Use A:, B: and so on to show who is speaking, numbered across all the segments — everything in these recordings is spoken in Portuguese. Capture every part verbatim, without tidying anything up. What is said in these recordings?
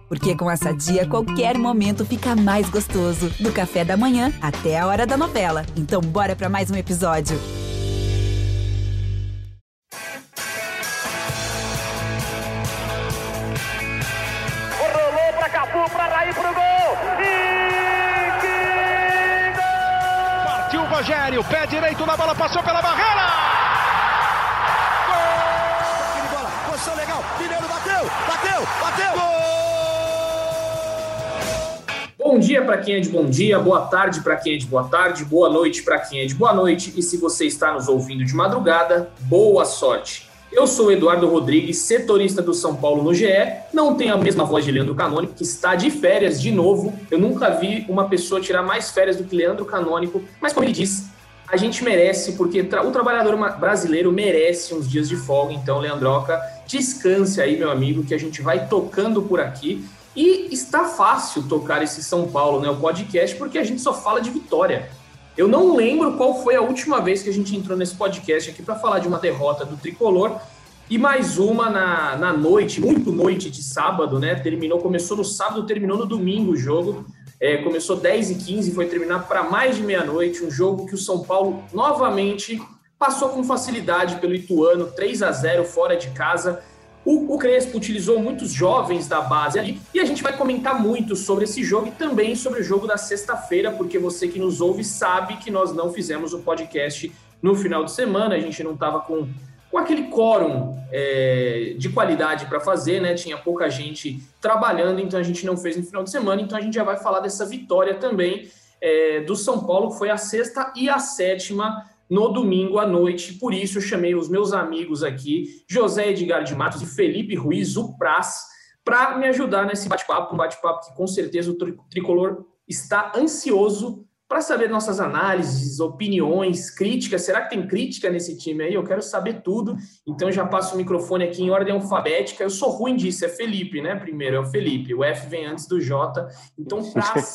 A: Porque com a Sadia, qualquer momento fica mais gostoso. Do café da manhã até a hora da novela. Então bora pra mais um episódio.
B: Rolou pra Cafu, pra Raí, pro gol! E que gol!
C: Partiu o Rogério, pé direito na bola, passou pela barreira!
D: Gol! Bola, posição legal, Mineiro bateu, bateu, bateu! Gol!
E: Bom dia para quem é de bom dia, boa tarde para quem é de boa tarde, boa noite para quem é de boa noite e se você está nos ouvindo de madrugada, boa sorte. Eu sou o Eduardo Rodrigues, setorista do São Paulo no G E, não tenho a mesma voz de Leandro Canônico, que está de férias de novo, eu nunca vi uma pessoa tirar mais férias do que Leandro Canônico, mas como ele diz, a gente merece, porque tra- o trabalhador brasileiro merece uns dias de folga, então Leandroca, descanse aí meu amigo, que a gente vai tocando por aqui. E está fácil tocar esse São Paulo, né, o podcast, porque a gente só fala de vitória. Eu não lembro qual foi a última vez que a gente entrou nesse podcast aqui para falar de uma derrota do Tricolor e mais uma na, na noite, muito noite de sábado, né? Terminou, começou no sábado, terminou no domingo o jogo. É, começou dez e quinze, foi terminar para mais de meia-noite, um jogo que o São Paulo novamente passou com facilidade pelo Ituano, três a zero fora de casa. O, o Crespo utilizou muitos jovens da base ali e a gente vai comentar muito sobre esse jogo e também sobre o jogo da sexta-feira, porque você que nos ouve sabe que nós não fizemos o podcast no final de semana, a gente não estava com, com aquele quórum é, de qualidade para fazer, né? Tinha pouca gente trabalhando, então a gente não fez no final de semana, então a gente já vai falar dessa vitória também é, do São Paulo, que foi a sexta e a sétima no domingo à noite, por isso eu chamei os meus amigos aqui, José Edgar de Matos e Felipe Ruiz, o Praz, para me ajudar nesse bate-papo, um bate-papo que com certeza o Tricolor está ansioso para saber nossas análises, opiniões, críticas. Será que tem crítica nesse time aí? Eu quero saber tudo, então já passo o microfone aqui em ordem alfabética. Eu sou ruim disso, é Felipe, né? Primeiro é o Felipe, o F vem antes do J, então Praz...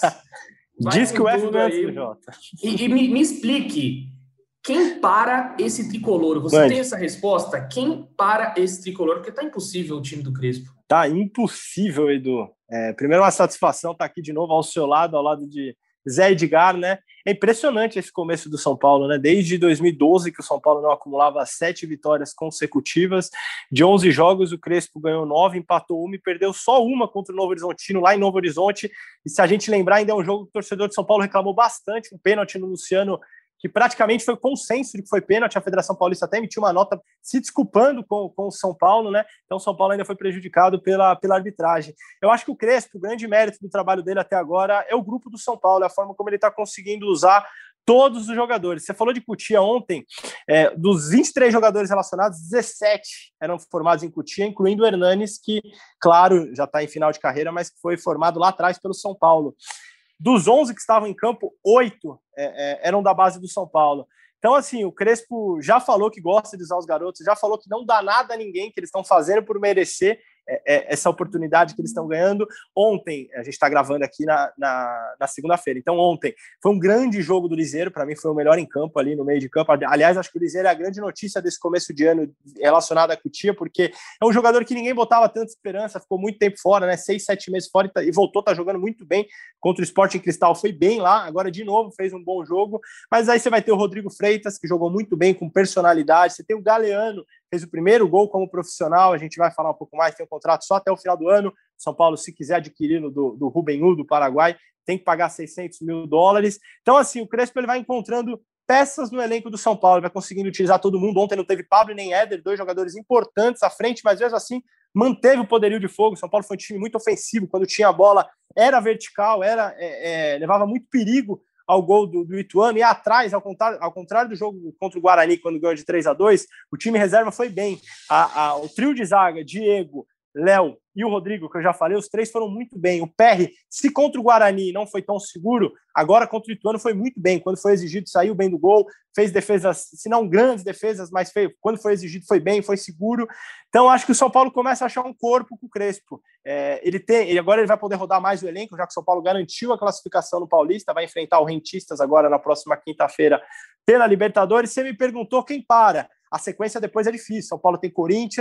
F: Diz que o F vem antes do J.
E: E, e me, me explique... Quem para esse tricolor? Você
F: Mande.
E: tem essa resposta? Quem para esse tricolor? Porque tá impossível o time do Crespo.
F: Tá impossível, Edu. É, primeiro, uma satisfação estar aqui de novo ao seu lado, ao lado de Zé Edgar, né? É impressionante esse começo do São Paulo, né? Desde dois mil e doze que o São Paulo não acumulava sete vitórias consecutivas. De onze jogos, o Crespo ganhou nove, empatou uma e perdeu só uma contra o Novo Horizontino, lá em Novo Horizonte. E se a gente lembrar, ainda é um jogo que o torcedor de São Paulo reclamou bastante, um pênalti no Luciano, que praticamente foi consenso de que foi pênalti. A Federação Paulista até emitiu uma nota se desculpando com, com o São Paulo, né? Então o São Paulo ainda foi prejudicado pela, pela arbitragem. Eu acho que o Crespo, o grande mérito do trabalho dele até agora é o grupo do São Paulo, é a forma como ele está conseguindo usar todos os jogadores. Você falou de Cotia ontem, é, dos vinte e três jogadores relacionados, dezessete eram formados em Cotia, incluindo o Hernanes, que, claro, já está em final de carreira, mas que foi formado lá atrás pelo São Paulo. Dos onze que estavam em campo, oito é, é, eram da base do São Paulo. Então, assim, o Crespo já falou que gosta de usar os garotos, já falou que não dá nada a ninguém, que eles estão fazendo por merecer é, é, essa oportunidade que eles estão ganhando. Ontem, a gente está gravando aqui na, na, na segunda-feira, então ontem foi um grande jogo do Liseiro, para mim foi o melhor em campo ali no meio de campo. Aliás, acho que o Liseiro é a grande notícia desse começo de ano relacionada à Cotia, porque é um jogador que ninguém botava tanta esperança, ficou muito tempo fora, né? Seis, sete meses fora e voltou, tá jogando muito bem contra o Sporting Cristal, foi bem lá, agora de novo fez um bom jogo, mas aí você vai ter o Rodrigo Freitas, que jogou muito bem, com personalidade, você tem o Galeano, fez o primeiro gol como profissional, a gente vai falar um pouco mais, tem um contrato só até o final do ano, São Paulo, se quiser adquiri-lo do, do Rubem U, do Paraguai, tem que pagar seiscentos mil dólares, então assim, o Crespo ele vai encontrando peças no elenco do São Paulo, vai conseguindo utilizar todo mundo. Ontem não teve Pablo nem Éder, dois jogadores importantes à frente, mas mesmo assim manteve o poderio de fogo. O São Paulo foi um time muito ofensivo, quando tinha a bola era vertical, era, é, é, levava muito perigo ao gol do, do Ituano, e atrás, ao contrário, ao contrário do jogo contra o Guarani, quando ganhou de três a dois, o time reserva foi bem. A, a, o trio de zaga, Diego, Léo e o Rodrigo, que eu já falei, os três foram muito bem. O Perry, se contra o Guarani não foi tão seguro, agora contra o Ituano foi muito bem. Quando foi exigido, saiu bem do gol, fez defesas, se não grandes defesas, mas feio. Quando foi exigido, foi bem, foi seguro. Então, acho que o São Paulo começa a achar um corpo com o Crespo. É, ele tem, ele, agora ele vai poder rodar mais o elenco, já que o São Paulo garantiu a classificação no Paulista, vai enfrentar o Rentistas agora na próxima quinta-feira pela Libertadores. Você me perguntou quem para. A sequência depois é difícil. São Paulo tem Corinthians,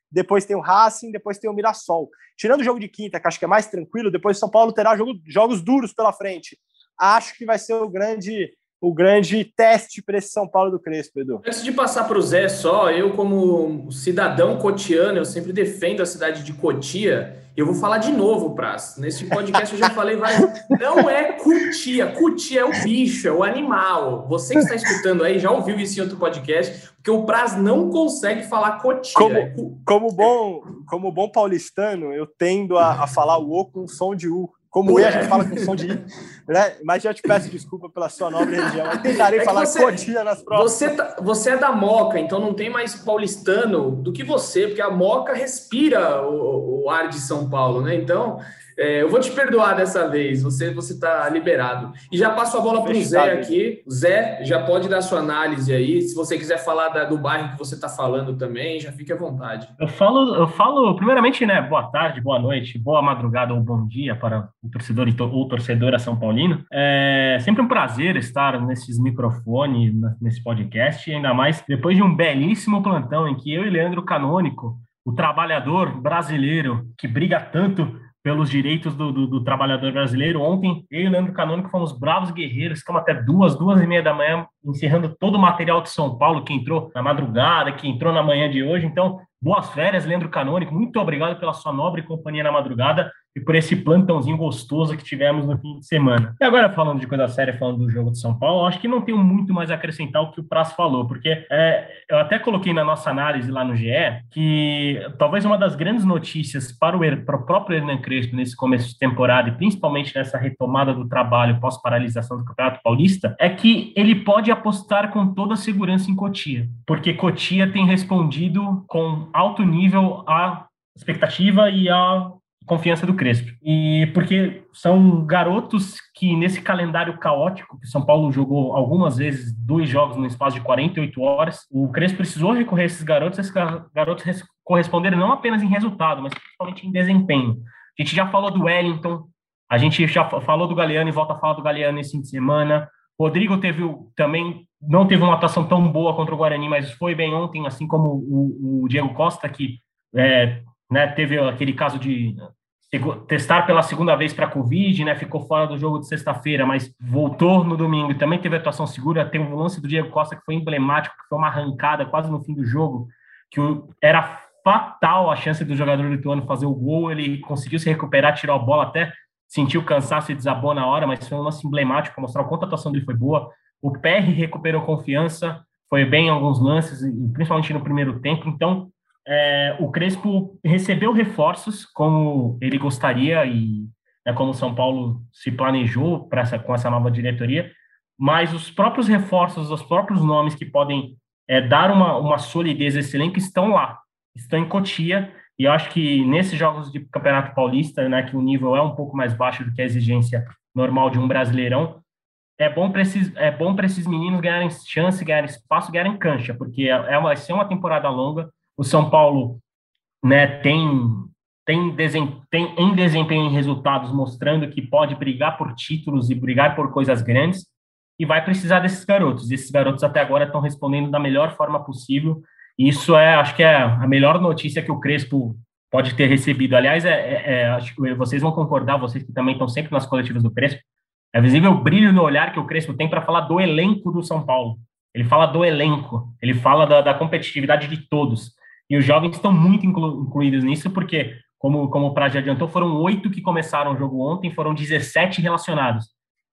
F: depois tem o Racing, depois tem o Mirassol. Tirando o jogo de quinta, que acho que é mais tranquilo, depois o São Paulo terá jogo, jogos duros pela frente. Acho que vai ser o grande, o grande teste para esse São Paulo do Crespo, Edu.
E: Antes de passar para o Zé só, eu como cidadão cotiano, eu sempre defendo a cidade de Cotia. Eu vou falar de novo, Praz. Nesse podcast eu já falei várias... Não é Cotia. Cotia é o bicho, é o animal. Você que está escutando aí já ouviu isso em outro podcast, porque o Praz não consegue falar Cotia.
F: Como, como, bom, como bom paulistano, eu tendo a, a falar o O com som de U. Como eu, a gente fala com som de I, né? Mas já te peço desculpa pela sua nobre região. Eu tentarei é falar você, Cotia nas próximas.
E: Você, tá, você é da Moca, então não tem mais paulistano do que você, porque a Moca respira o, o ar de São Paulo, né? Então, é, eu vou te perdoar dessa vez, você você tá liberado. E já passo a bola para o Zé aqui. Zé, já pode dar sua análise aí. Se você quiser falar da, do bairro que você está falando também, já fique à vontade.
G: Eu falo, eu falo primeiramente, né? Boa tarde, boa noite, boa madrugada ou bom dia para o torcedor ou torcedora São Paulino. É sempre um prazer estar nesses microfones, nesse podcast, ainda mais depois de um belíssimo plantão em que eu e Leandro Canônico, o trabalhador brasileiro que briga tanto pelos direitos do, do, do trabalhador brasileiro. Ontem, eu e o Leandro Canônico fomos bravos guerreiros, ficamos até duas, duas e meia da manhã, encerrando todo o material de São Paulo que entrou na madrugada, que entrou na manhã de hoje. Então, boas férias, Leandro Canônico. Muito obrigado pela sua nobre companhia na madrugada e por esse plantãozinho gostoso que tivemos no fim de semana. E agora, falando de coisa séria, falando do jogo de São Paulo, acho que não tenho muito mais a acrescentar o que o Praz falou, porque é, eu até coloquei na nossa análise lá no G E que talvez uma das grandes notícias para o, para o próprio Hernan Crespo nesse começo de temporada e principalmente nessa retomada do trabalho pós-paralisação do Campeonato Paulista é que ele pode apostar com toda a segurança em Cotia, porque Cotia tem respondido com alto nível à expectativa e à confiança do Crespo. E porque são garotos que, nesse calendário caótico, que São Paulo jogou algumas vezes dois jogos no espaço de quarenta e oito horas, o Crespo precisou recorrer a esses garotos, esses garotos corresponderam não apenas em resultado, mas principalmente em desempenho. A gente já falou do Wellington, a gente já falou do Galeano e volta a falar do Galeano nesse fim de semana. Rodrigo teve também, não teve uma atuação tão boa contra o Guarani, mas foi bem ontem, assim como o, o Diego Costa, que é, né, teve aquele caso de testar pela segunda vez para a Covid, né, ficou fora do jogo de sexta-feira, mas voltou no domingo e também teve atuação segura. Tem um lance do Diego Costa que foi emblemático, que foi uma arrancada quase no fim do jogo, que era fatal a chance do jogador lituano fazer o gol. Ele conseguiu se recuperar, tirou a bola, até sentiu cansaço e desabou na hora, mas foi um lance emblemático para mostrar o quanto a atuação dele foi boa. O P R recuperou confiança, foi bem em alguns lances, principalmente no primeiro tempo. Então, É, o Crespo recebeu reforços como ele gostaria e né, como o São Paulo se planejou pra essa, com essa nova diretoria, mas os próprios reforços, os próprios nomes que podem é, dar uma, uma solidez a esse elenco estão lá, estão em Cotia, e eu acho que nesses jogos de Campeonato Paulista, né, que o nível é um pouco mais baixo do que a exigência normal de um Brasileirão, é bom para esses, é bom para esses meninos ganharem chance, ganharem espaço, ganharem cancha, porque é, vai ser uma temporada longa. O São Paulo, né, tem, tem, desem, tem em desempenho em resultados mostrando que pode brigar por títulos e brigar por coisas grandes e vai precisar desses garotos. Esses garotos até agora estão respondendo da melhor forma possível e isso é, acho que é a melhor notícia que o Crespo pode ter recebido. Aliás, é, é, é, acho que vocês vão concordar, vocês que também estão sempre nas coletivas do Crespo, é visível o brilho no olhar que o Crespo tem para falar do elenco do São Paulo. Ele fala do elenco, ele fala da, da competitividade de todos. E os jovens estão muito inclu- incluídos nisso, porque, como, como o Praz já adiantou, foram oito que começaram o jogo ontem, foram dezessete relacionados.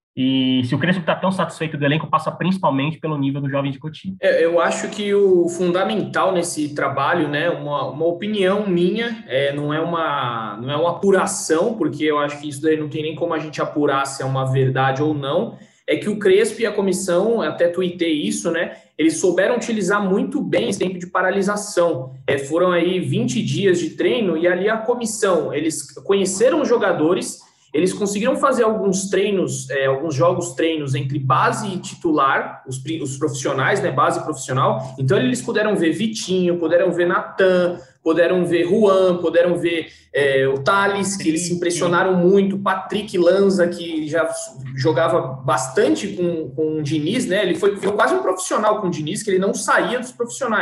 G: E se o Crespo está tão satisfeito do elenco, passa principalmente pelo nível do jovem de Cotia.
E: É, eu acho que o fundamental nesse trabalho, né, uma, uma opinião minha, é, não, é uma, não é uma apuração, porque eu acho que isso daí não tem nem como a gente apurar se é uma verdade ou não, é que o Crespo e a comissão, até tuitei isso, né, eles souberam utilizar muito bem esse tempo de paralisação. É, foram aí vinte dias de treino e ali a comissão, eles conheceram os jogadores, eles conseguiram fazer alguns treinos, é, alguns jogos treinos entre base e titular, os, os profissionais, né, base profissional. Então eles puderam ver Vitinho, puderam ver Natan, puderam ver Juan, puderam ver é, o Thales, que eles se impressionaram muito, Patrick Lanza, que já jogava bastante com, com o Diniz, né? Ele foi, foi quase um profissional com o Diniz, que ele não saía dos profissionais.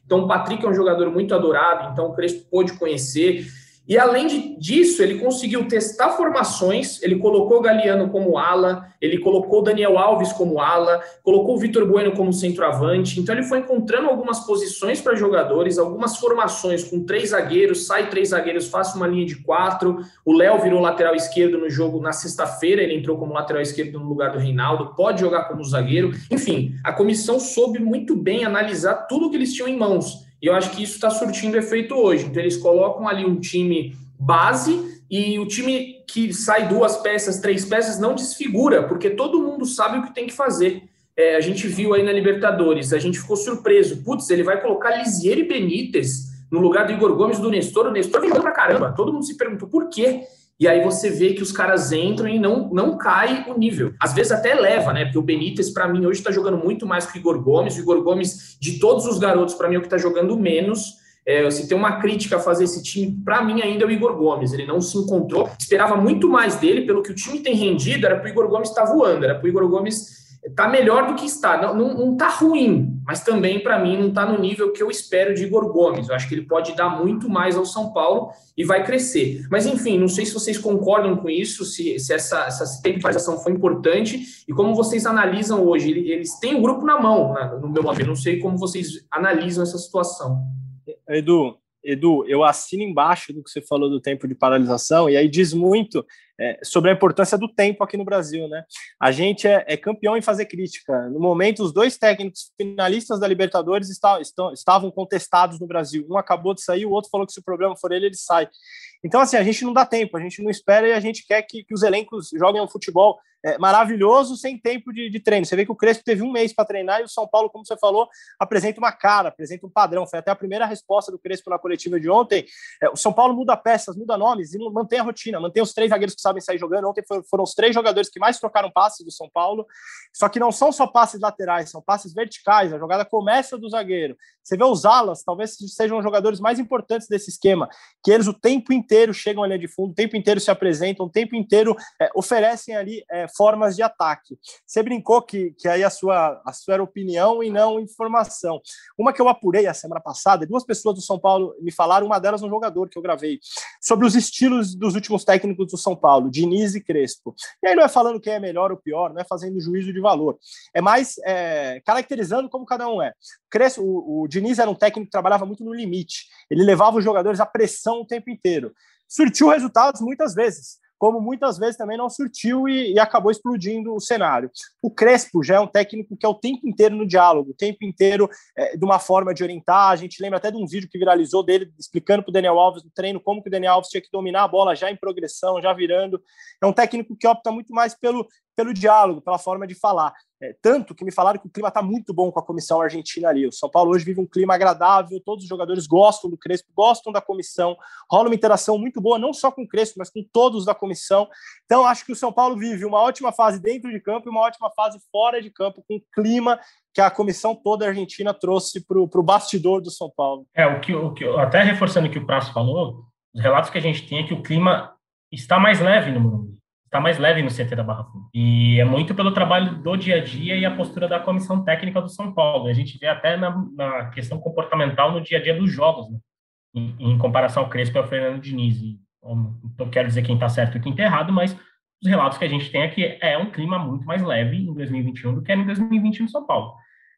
E: Então o Patrick é um jogador muito adorado, então o Crespo pôde conhecer. E além de, disso, ele conseguiu testar formações, ele colocou o Galeano como ala, ele colocou o Daniel Alves como ala, colocou o Vitor Bueno como centroavante. Então ele foi encontrando algumas posições para jogadores, algumas formações com três zagueiros, sai três zagueiros, faça uma linha de quatro. O Léo virou lateral esquerdo no jogo na sexta-feira, ele entrou como lateral esquerdo no lugar do Reinaldo, pode jogar como zagueiro. Enfim, a comissão soube muito bem analisar tudo que eles tinham em mãos. E eu acho que isso está surtindo efeito hoje. Então, eles colocam ali um time base e o time que sai duas peças, três peças, não desfigura, porque todo mundo sabe o que tem que fazer. É, a gente viu aí na Libertadores, a gente ficou surpreso. Putz, ele vai colocar Lisiero e Benítez no lugar do Igor Gomes, do Nestor. O Nestor vem pra caramba. Todo mundo se perguntou por quê. E aí você vê que os caras entram e não, não cai o nível. Às vezes até leva, né? Porque o Benítez, para mim, hoje está jogando muito mais que o Igor Gomes. O Igor Gomes, de todos os garotos, para mim, é o que está jogando menos. É, se tem uma crítica a fazer esse time, para mim, ainda é o Igor Gomes. Ele não se encontrou. Esperava muito mais dele, pelo que o time tem rendido, era para o Igor Gomes estar tá voando, era para o Igor Gomes tá melhor do que está. Não, não, não tá ruim, mas também, para mim, não tá no nível que eu espero de Igor Gomes. Eu acho que ele pode dar muito mais ao São Paulo e vai crescer. Mas, enfim, não sei se vocês concordam com isso, se, se essa, essa temporalização foi importante e como vocês analisam hoje. Eles têm o grupo na mão, né, no meu modo. Eu não sei como vocês analisam essa situação.
F: Edu, Edu, eu assino embaixo do que você falou do tempo de paralisação, e aí diz muito é, sobre a importância do tempo aqui no Brasil, né? A gente é, é campeão em fazer crítica. No momento, os dois técnicos finalistas da Libertadores está, estão, estavam contestados no Brasil. Um acabou de sair, o outro falou que se o problema for ele, ele sai. Então, assim, a gente não dá tempo, a gente não espera e a gente quer que, que os elencos joguem um futebol é, maravilhoso sem tempo de, de treino. Você vê que o Crespo teve um mês para treinar e o São Paulo, como você falou, apresenta uma cara, apresenta um padrão. Foi até a primeira resposta do Crespo na coletiva de ontem. É, o São Paulo muda peças, muda nomes e mantém a rotina, mantém os três zagueiros que sabem sair jogando. Ontem foram, foram os três jogadores que mais trocaram passes do São Paulo, só que não são só passes laterais, são passes verticais. A jogada começa do zagueiro. Você vê os alas, talvez sejam os jogadores mais importantes desse esquema, que eles o tempo inteiro chegam à linha de fundo, o tempo inteiro se apresentam, o tempo inteiro é, oferecem ali é, formas de ataque. Você brincou que, que aí a sua, a sua era opinião e não informação. Uma que eu apurei a semana passada, duas pessoas do São Paulo me falaram, uma delas um jogador que eu gravei, sobre os estilos dos últimos técnicos do São Paulo, Diniz e Crespo. E aí não é falando quem é melhor ou pior, não é fazendo juízo de valor, é mais é, caracterizando como cada um é. Crespo, o, o Diniz era um técnico que trabalhava muito no limite, ele levava os jogadores à pressão o tempo inteiro. Surtiu resultados muitas vezes, como muitas vezes também não surtiu e, e acabou explodindo o cenário. O Crespo já é um técnico que é o tempo inteiro no diálogo, o tempo inteiro é, de uma forma de orientar. A gente lembra até de um vídeo que viralizou dele explicando para o Daniel Alves no treino como que o Daniel Alves tinha que dominar a bola já em progressão, já virando. É um técnico que opta muito mais pelo, pelo diálogo, pela forma de falar. É, tanto que me falaram que o clima está muito bom com a comissão argentina ali. O São Paulo hoje vive um clima agradável, todos os jogadores gostam do Crespo, gostam da comissão, rola uma interação muito boa, não só com o Crespo, mas com todos da comissão. Então, acho que o São Paulo vive uma ótima fase dentro de campo e uma ótima fase fora de campo, com o clima que a comissão toda argentina trouxe para o bastidor do São Paulo.
G: É, o que, o que até reforçando o que o Prazo falou, os relatos que a gente tem é que o clima está mais leve no Morumbi. Está mais leve no C T da Barra Funda. E é muito pelo trabalho do dia a dia e a postura da comissão técnica do São Paulo. A gente vê até na, na questão comportamental no dia a dia dos jogos, né? em, em comparação ao Crespo e ao Fernando Diniz. E, não quero dizer quem está certo e quem está errado, mas os relatos que a gente tem é que é um clima muito mais leve em dois mil e vinte e um do que era em dois mil e vinte no São Paulo.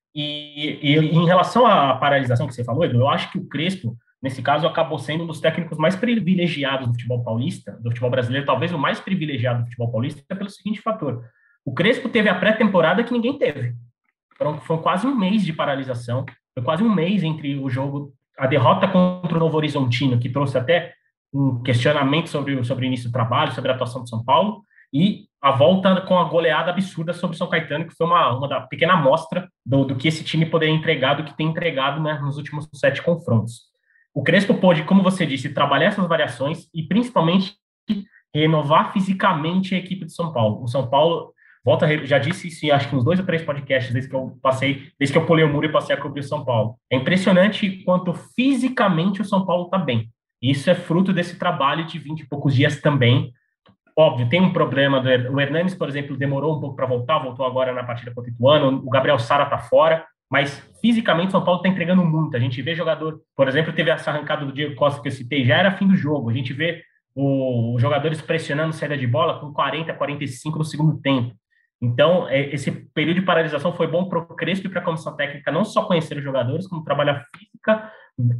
G: E, e em relação à paralisação que você falou, Edu, eu acho que o Crespo, nesse caso, acabou sendo um dos técnicos mais privilegiados do futebol paulista, do futebol brasileiro, talvez o mais privilegiado do futebol paulista, pelo seguinte fator. O Crespo teve a pré-temporada que ninguém teve. Foram, foi quase um mês de paralisação, foi quase um mês entre o jogo, a derrota contra o Novo Horizontino, que trouxe até um questionamento sobre o, sobre o início do trabalho, sobre a atuação do São Paulo, e a volta com a goleada absurda sobre o São Caetano, que foi uma, uma da pequena amostra do, do que esse time poderia entregar, do que tem entregado, né, nos últimos sete confrontos. O Crespo pôde, como você disse, trabalhar essas variações e, principalmente, renovar fisicamente a equipe de São Paulo. O São Paulo, volta, já disse isso, acho que uns dois ou três podcasts, desde que eu passei, desde que eu pulei o muro e passei a cobrir o São Paulo. É impressionante quanto fisicamente o São Paulo está bem. Isso é fruto desse trabalho de vinte e poucos dias também. Óbvio, tem um problema. Do, o Hernanes, por exemplo, demorou um pouco para voltar, voltou agora na partida contra o Ituano. O Gabriel Sara está fora. mas fisicamente o São Paulo está entregando muito. A gente vê jogador, por exemplo, teve essa arrancada do Diego Costa que eu citei, já era fim do jogo. A gente vê os jogadores pressionando saída de bola com quarenta, quarenta e cinco no segundo tempo. Então, esse período de paralisação foi bom para o Crespo e para a comissão técnica não só conhecer os jogadores, como trabalhar física,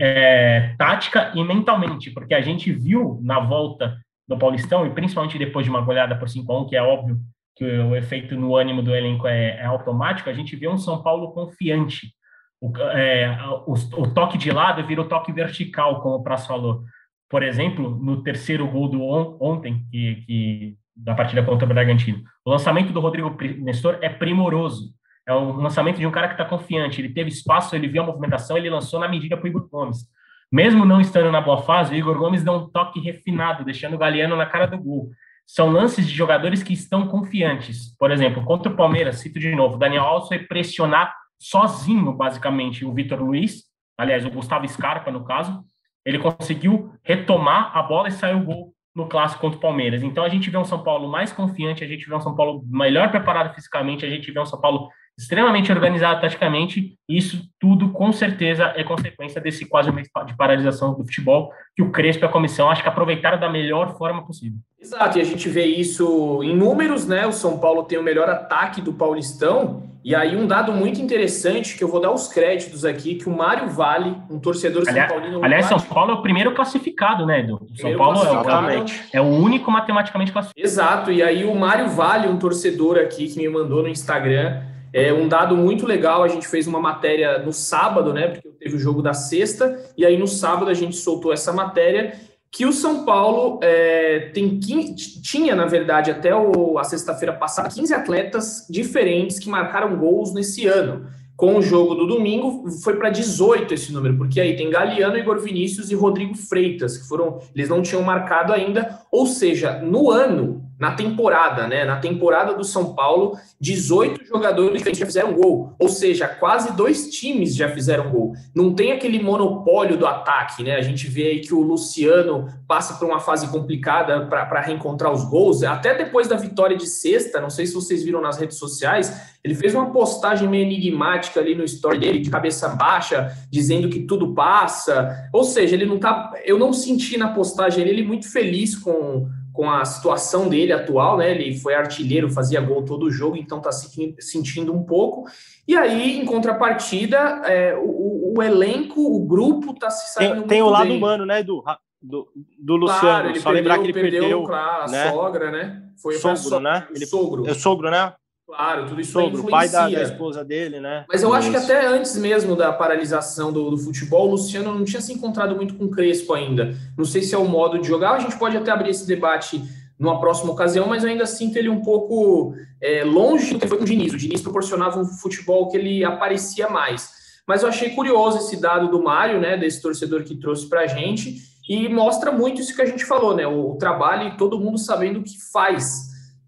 G: é, tática e mentalmente, porque a gente viu na volta do Paulistão, e principalmente depois de uma goleada por cinco a um, que é óbvio que o efeito no ânimo do elenco é, é automático, a gente vê um São Paulo confiante. O, é, o, o toque de lado vira o toque vertical, como o Praz falou. Por exemplo, no terceiro gol do on, ontem, que, que, da partida contra o Bragantino, o lançamento do Rodrigo Nestor é primoroso. É um lançamento de um cara que está confiante. Ele teve espaço, ele viu a movimentação, ele lançou na medida para o Igor Gomes. Mesmo não estando na boa fase, o Igor Gomes dá um toque refinado, deixando o Galeano na cara do gol. São lances de jogadores que estão confiantes. Por exemplo, contra o Palmeiras, cito de novo, o Daniel Alves foi pressionar sozinho, basicamente, o Vitor Luiz, aliás, o Gustavo Scarpa, no caso. Ele conseguiu retomar a bola e saiu o gol no clássico contra o Palmeiras. Então a gente vê um São Paulo mais confiante, a gente vê um São Paulo melhor preparado fisicamente, a gente vê um São Paulo extremamente organizado taticamente, e isso tudo, com certeza, é consequência desse quase um mês de paralisação do futebol, que o Crespo e a comissão acho que aproveitaram da melhor forma possível.
E: Exato, e a gente vê isso em números, né? O São Paulo tem o melhor ataque do Paulistão, e aí um dado muito interessante, que eu vou dar os créditos aqui, que o Mário Vale, um torcedor
G: aliás,
E: São Paulino...
G: Aliás, São Paulo é o primeiro classificado, né, Edu? O São Paulo é o, é o único matematicamente classificado.
E: Exato, e aí o Mário Vale, um torcedor aqui, que me mandou no Instagram, é um dado muito legal. A gente fez uma matéria no sábado, né, porque teve o jogo da sexta, e aí no sábado a gente soltou essa matéria, que o São Paulo é, tem quinze, tinha, na verdade, até o, a sexta-feira passada, quinze atletas diferentes que marcaram gols nesse ano. Com o jogo do domingo, foi para dezoito esse número, porque aí tem Galeano, Igor Vinícius e Rodrigo Freitas, que foram, eles não tinham marcado ainda, ou seja, no ano, na temporada, né, na temporada do São Paulo, dezoito jogadores já fizeram gol, ou seja, quase dois times já fizeram gol. Não tem aquele monopólio do ataque, né? A gente vê aí que o Luciano passa por uma fase complicada para reencontrar os gols, até depois da vitória de sexta, não sei se vocês viram nas redes sociais, ele fez uma postagem meio enigmática ali no story dele, de cabeça baixa, dizendo que tudo passa, ou seja, ele não tá, eu não senti na postagem ele muito feliz com com a situação dele atual, né? Ele foi artilheiro, fazia gol todo o jogo, então tá se sentindo um pouco. E aí, em contrapartida, é, o, o elenco, o grupo tá se saindo
F: Tem, tem o lado bem. humano, né, do, do, do Luciano.
E: Claro, ele
F: Só
E: perdeu,
F: lembrar que ele
E: perdeu,
F: perdeu
E: claro, a
F: né?
E: sogra, né? Foi
F: sogro,
E: so,
F: né? Ele,
E: sogro.
F: É sogro, né?
E: Claro, tudo isso
F: sogro, pai da, da
E: influencia.
F: esposa dele, né?
E: Mas eu
F: isso.
E: acho que até antes mesmo da paralisação do, do futebol, o Luciano não tinha se encontrado muito com o Crespo ainda. Não sei se é o modo de jogar, a gente pode até abrir esse debate numa próxima ocasião, mas eu ainda sinto ele um pouco é, longe do que foi com o Diniz. O Diniz proporcionava um futebol que ele aparecia mais. Mas eu achei curioso esse dado do Mário, né, desse torcedor que trouxe pra gente, e mostra muito isso que a gente falou, né, o, o trabalho e todo mundo sabendo o que faz.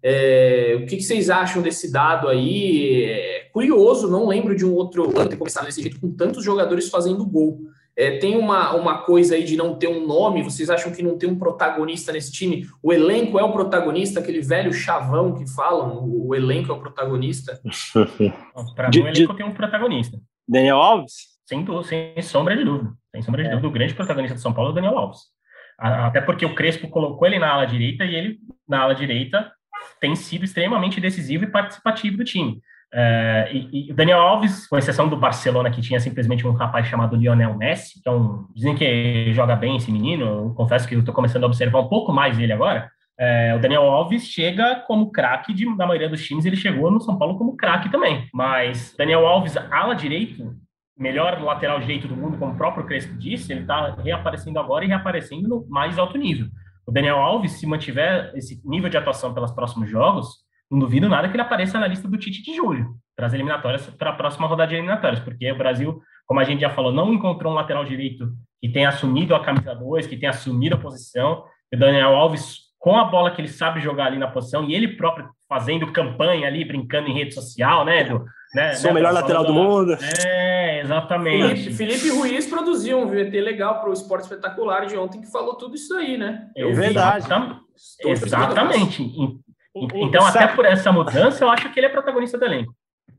E: É, o que, que vocês acham desse dado aí? É curioso, não lembro de um outro ano ter começado desse jeito, com tantos jogadores fazendo gol. É, tem uma, uma coisa aí de não ter um nome, vocês acham que não tem um protagonista nesse time? O elenco é o protagonista, aquele velho chavão que falam, o, o elenco é o protagonista?
G: Para mim, o elenco de... tem um protagonista.
F: Daniel Alves?
G: Sem, sem sombra de dúvida. Sem sombra de é. dúvida, o grande protagonista de São Paulo é o Daniel Alves. Até porque o Crespo colocou ele na ala direita e ele, na ala direita, tem sido extremamente decisivo e participativo do time. Uh, e, e o Daniel Alves, com exceção do Barcelona, que tinha simplesmente um rapaz chamado Lionel Messi, que é um, dizem que joga bem esse menino, eu confesso que eu estou começando a observar um pouco mais ele agora. Uh, o Daniel Alves chega como craque, na maioria dos times ele chegou no São Paulo como craque também, mas Daniel Alves, ala direito, melhor lateral direito do mundo, como o próprio Crespo disse, ele está reaparecendo agora e reaparecendo no mais alto nível. O Daniel Alves, se mantiver esse nível de atuação pelos próximos jogos, não duvido nada que ele apareça na lista do Tite de julho, para as eliminatórias, para a próxima rodada de eliminatórias, porque o Brasil, como a gente já falou, não encontrou um lateral direito que tenha assumido a camisa dois, que tenha assumido a posição. O Daniel Alves, com a bola que ele sabe jogar ali na posição, e ele próprio fazendo campanha ali, brincando em rede social, né, Edu? Né,
F: Sou
G: né,
F: o melhor lateral da... do mundo.
G: É, exatamente.
E: Felipe, Felipe Ruiz produziu um V T legal para o Esporte Espetacular de ontem, que falou tudo isso aí, né?
F: É verdade.
G: Exatamente. Então, até por essa mudança, eu acho que ele é protagonista do elenco.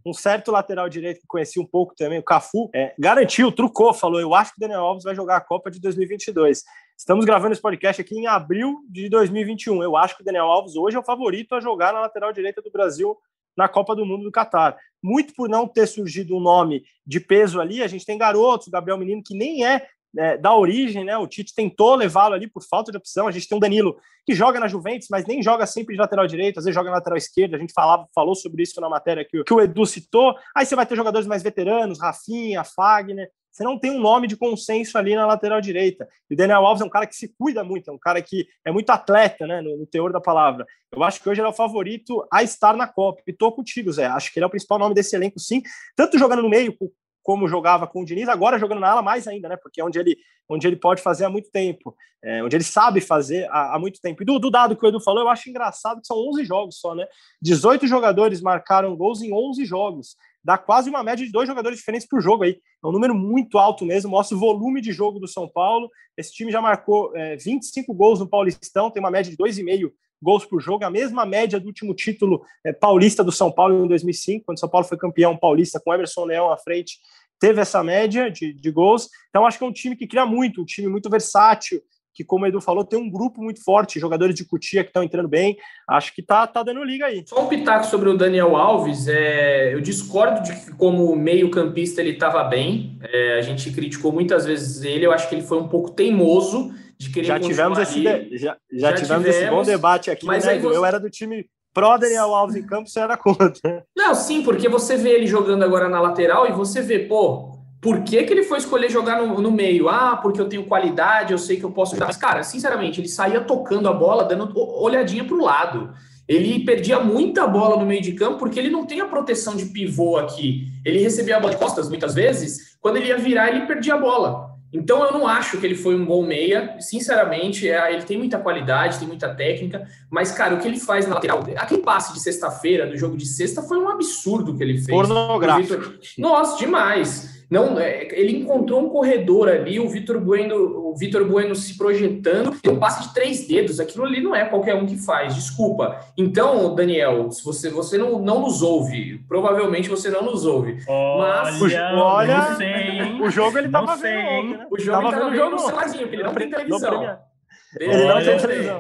F: um certo lateral direito que conheci um pouco também, o Cafu, é, garantiu, trucou, falou, eu acho que o Daniel Alves vai jogar a Copa de dois mil e vinte e dois. Estamos gravando esse podcast aqui em abril de dois mil e vinte e um. Eu acho que o Daniel Alves hoje é o favorito a jogar na lateral direita do Brasil na Copa do Mundo do Catar. Muito por não ter surgido um nome de peso ali, a gente tem garotos, o Gabriel Menino, que nem é, é da origem, né? O Tite tentou levá-lo ali por falta de opção. A gente tem o Danilo, que joga na Juventus, mas nem joga sempre de lateral direito, às vezes joga na lateral esquerda. A gente falava, falou sobre isso na matéria que, que o Edu citou. Aí você vai ter jogadores mais veteranos, Rafinha, Fagner. Você não tem um nome de consenso ali na lateral direita. E o Daniel Alves é um cara que se cuida muito, é um cara que é muito atleta, né, no, no teor da palavra. Eu acho que hoje ele é o favorito a estar na Copa. E tô contigo, Zé. Acho que ele é o principal nome desse elenco, sim. Tanto jogando no meio, como jogava com o Diniz, agora jogando na ala mais ainda, né? Porque é onde ele, onde ele pode fazer há muito tempo, é, onde ele sabe fazer há, há muito tempo. E do, do dado que o Edu falou, eu acho engraçado que são onze jogos só, né? dezoito jogadores marcaram gols em onze jogos. Dá quase uma média de dois jogadores diferentes por jogo aí. É um número muito alto mesmo, mostra o volume de jogo do São Paulo. Esse time já marcou é, vinte e cinco gols no Paulistão, tem uma média de dois vírgula cinco gols por jogo, a mesma média do último título é, paulista do São Paulo em dois mil e cinco, quando o São Paulo foi campeão paulista com Emerson Leão à frente, teve essa média de, de gols. Então acho que é um time que cria muito, um time muito versátil, que, como o Edu falou, tem um grupo muito forte, jogadores de Cotia que estão entrando bem. Acho que tá, tá dando liga aí.
E: Só um pitaco sobre o Daniel Alves. É, eu discordo de que, como meio-campista, ele estava bem. É, a gente criticou muitas vezes ele. Eu acho que ele foi um pouco teimoso de querer
F: já tivemos esse de, já, já, já tivemos, tivemos esse bom debate aqui, né? Você... Eu era do time pró Daniel Alves em campo, você era contra.
E: Não, sim, porque você vê ele jogando agora na lateral e você vê, pô, por que que ele foi escolher jogar no, no meio? Ah, porque eu tenho qualidade, eu sei que eu posso... Mas, cara, sinceramente, ele saía tocando a bola, dando olhadinha para o lado. Ele perdia muita bola no meio de campo porque ele não tem a proteção de pivô aqui. Ele recebia a bola de costas muitas vezes, quando ele ia virar, ele perdia a bola. Então, eu não acho que ele foi um bom meia. Sinceramente, é, ele tem muita qualidade, tem muita técnica, mas, cara, o que ele faz na lateral... Aquele passe de sexta-feira, do jogo de sexta, foi um absurdo que ele fez.
F: Pornográfico.
E: Nossa, demais. Não, ele encontrou um corredor ali, o Vitor Bueno, o Vitor Bueno se projetando, tem um passe de três dedos, aquilo ali não é qualquer um que faz, desculpa. Então, Daniel, se você, você não, não nos ouve, provavelmente você não nos ouve.
G: Olha,
E: mas
F: olha,
G: não sei, hein?
F: O jogo ele tava
G: não sei,
F: vendo ontem, né?
E: O jogo
F: tava
E: ele tava
F: vendo
E: vendo no
F: jogo
E: celularzinho, porque ele não tem televisão.
F: Ele não tem televisão.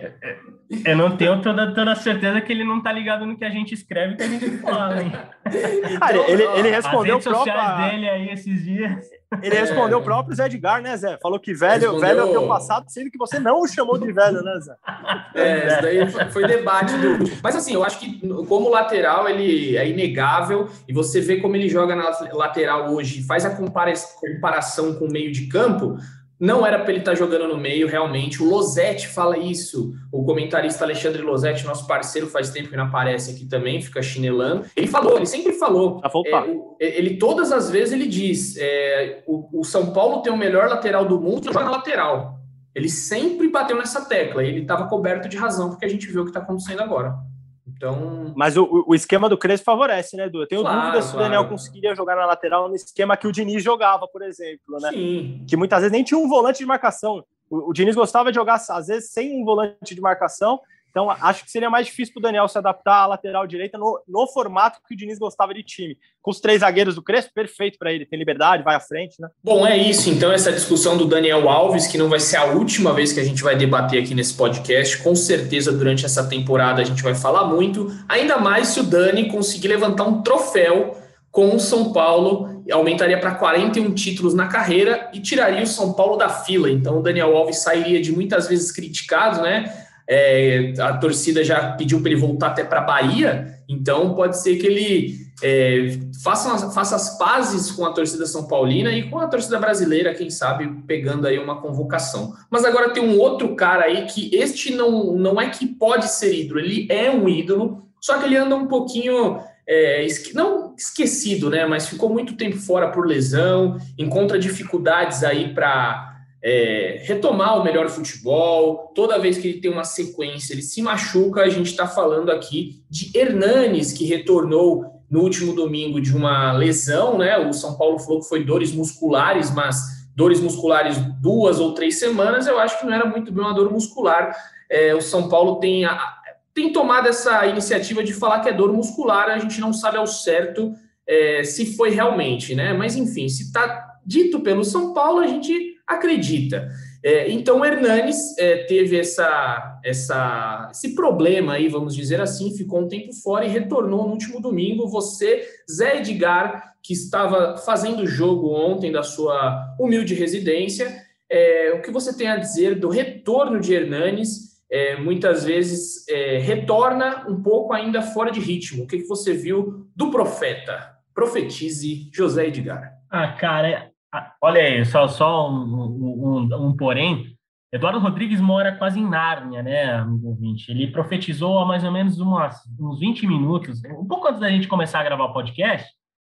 G: Eu não tenho toda, toda certeza que ele não tá ligado no que a gente escreve e que a gente fala, hein?
F: Ah, ele, ele respondeu
G: as redes sociais
F: próprio,
G: dele aí esses dias.
F: Ele respondeu o próprio Zé Edgar, né, Zé? Falou que velho, respondeu... velho é o teu passado, sendo que você não o chamou de velho, né, Zé?
E: É, isso daí foi, foi debate do... Mas assim, eu acho que como lateral ele é inegável, e você vê como ele joga na lateral hoje, faz a compara... comparação com o meio de campo. Não era para ele estar jogando no meio, realmente. O Losetti fala isso. O comentarista Alexandre Losetti, nosso parceiro, faz tempo que não aparece aqui também, fica chinelando. Ele falou, ele sempre falou. É, ele, todas as vezes ele diz, é, o, o São Paulo tem o melhor lateral do mundo, joga na lateral. Ele sempre bateu nessa tecla, e ele estava coberto de razão, porque a gente viu o que está acontecendo agora. Então...
F: Mas o, o esquema do Crespo favorece, né, Edu? Eu tenho
E: claro,
F: dúvida se
E: claro.
F: o Daniel conseguiria jogar na lateral no esquema que o Diniz jogava, por exemplo, né?
E: Sim.
F: Que muitas vezes nem tinha um volante de marcação. O, o Diniz gostava de jogar, às vezes, sem um volante de marcação. Então, acho que seria mais difícil para o Daniel se adaptar à lateral direita no, no formato que o Diniz gostava de time. Com os três zagueiros do Crespo, perfeito para ele. Tem liberdade, vai à frente, né?
E: Bom, é isso. Então, essa discussão do Daniel Alves, que não vai ser a última vez que a gente vai debater aqui nesse podcast. Com certeza, durante essa temporada, a gente vai falar muito. Ainda mais se o Dani conseguir levantar um troféu com o São Paulo. Aumentaria para quarenta e um títulos na carreira e tiraria o São Paulo da fila. Então, o Daniel Alves sairia de muitas vezes criticado, né? É, a torcida já pediu para ele voltar até para a Bahia, então pode ser que ele é, faça, faça as pazes com a torcida São Paulina e com a torcida brasileira, quem sabe pegando aí uma convocação. Mas agora tem um outro cara aí que este não, não é que pode ser ídolo, ele é um ídolo, só que ele anda um pouquinho é, esque, não esquecido, né? Mas ficou muito tempo fora por lesão, encontra dificuldades aí para É, retomar o melhor futebol. Toda vez que ele tem uma sequência, ele se machuca. A gente está falando aqui de Hernanes, que retornou no último domingo de uma lesão, né? O São Paulo falou que foi dores musculares, mas dores musculares duas ou três semanas, eu acho que não era muito bem uma dor muscular. É, o São Paulo tem, a, tem tomado essa iniciativa de falar que é dor muscular, a gente não sabe ao certo é, se foi realmente, né? Mas enfim, se está dito pelo São Paulo, a gente acredita. É, então o Hernanes é, teve essa, essa, esse problema aí, vamos dizer assim, ficou um tempo fora e retornou no último domingo. Você, Zé Edgar, que estava fazendo o jogo ontem da sua humilde residência, é, o que você tem a dizer do retorno de Hernanes? É, muitas vezes é, retorna um pouco ainda fora de ritmo. O que, que você viu do profeta? Profetize, José Edgar.
G: Ah, cara, olha aí, só, só um, um, um, um porém. Eduardo Rodrigues mora quase em Nárnia, né, amigo ouvinte? Ele profetizou há mais ou menos umas, uns vinte minutos, um pouco antes da gente começar a gravar o podcast,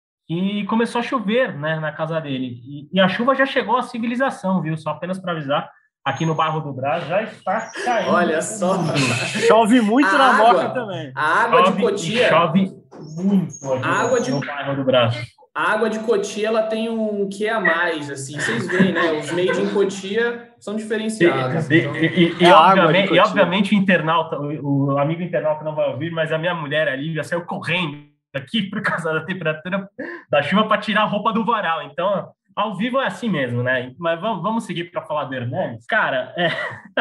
G: e começou a chover, né, na casa dele. E, e a chuva já chegou à civilização, viu? Só apenas para avisar. Aqui no bairro do Brás já está caindo.
E: Olha só.
F: Chove muito
E: a
F: na
E: água,
F: Moca também.
E: A água
G: chove,
E: de Cotia.
G: Chove muito aqui
E: a água
G: no,
E: de,
G: no bairro do Brás.
E: A água de Cotia, ela tem um que a mais, assim. Vocês veem, né? Os made in Cotia são diferenciados.
G: E,
E: então...
G: e, e, e, obviamente, e obviamente o internauta, o, o amigo internauta não vai ouvir, mas a minha mulher, a Lívia, saiu correndo aqui por causa da temperatura da chuva para tirar a roupa do varal. Então... Ao vivo é assim mesmo, né? Mas vamos, vamos seguir para falar do Hernanes. Cara, é,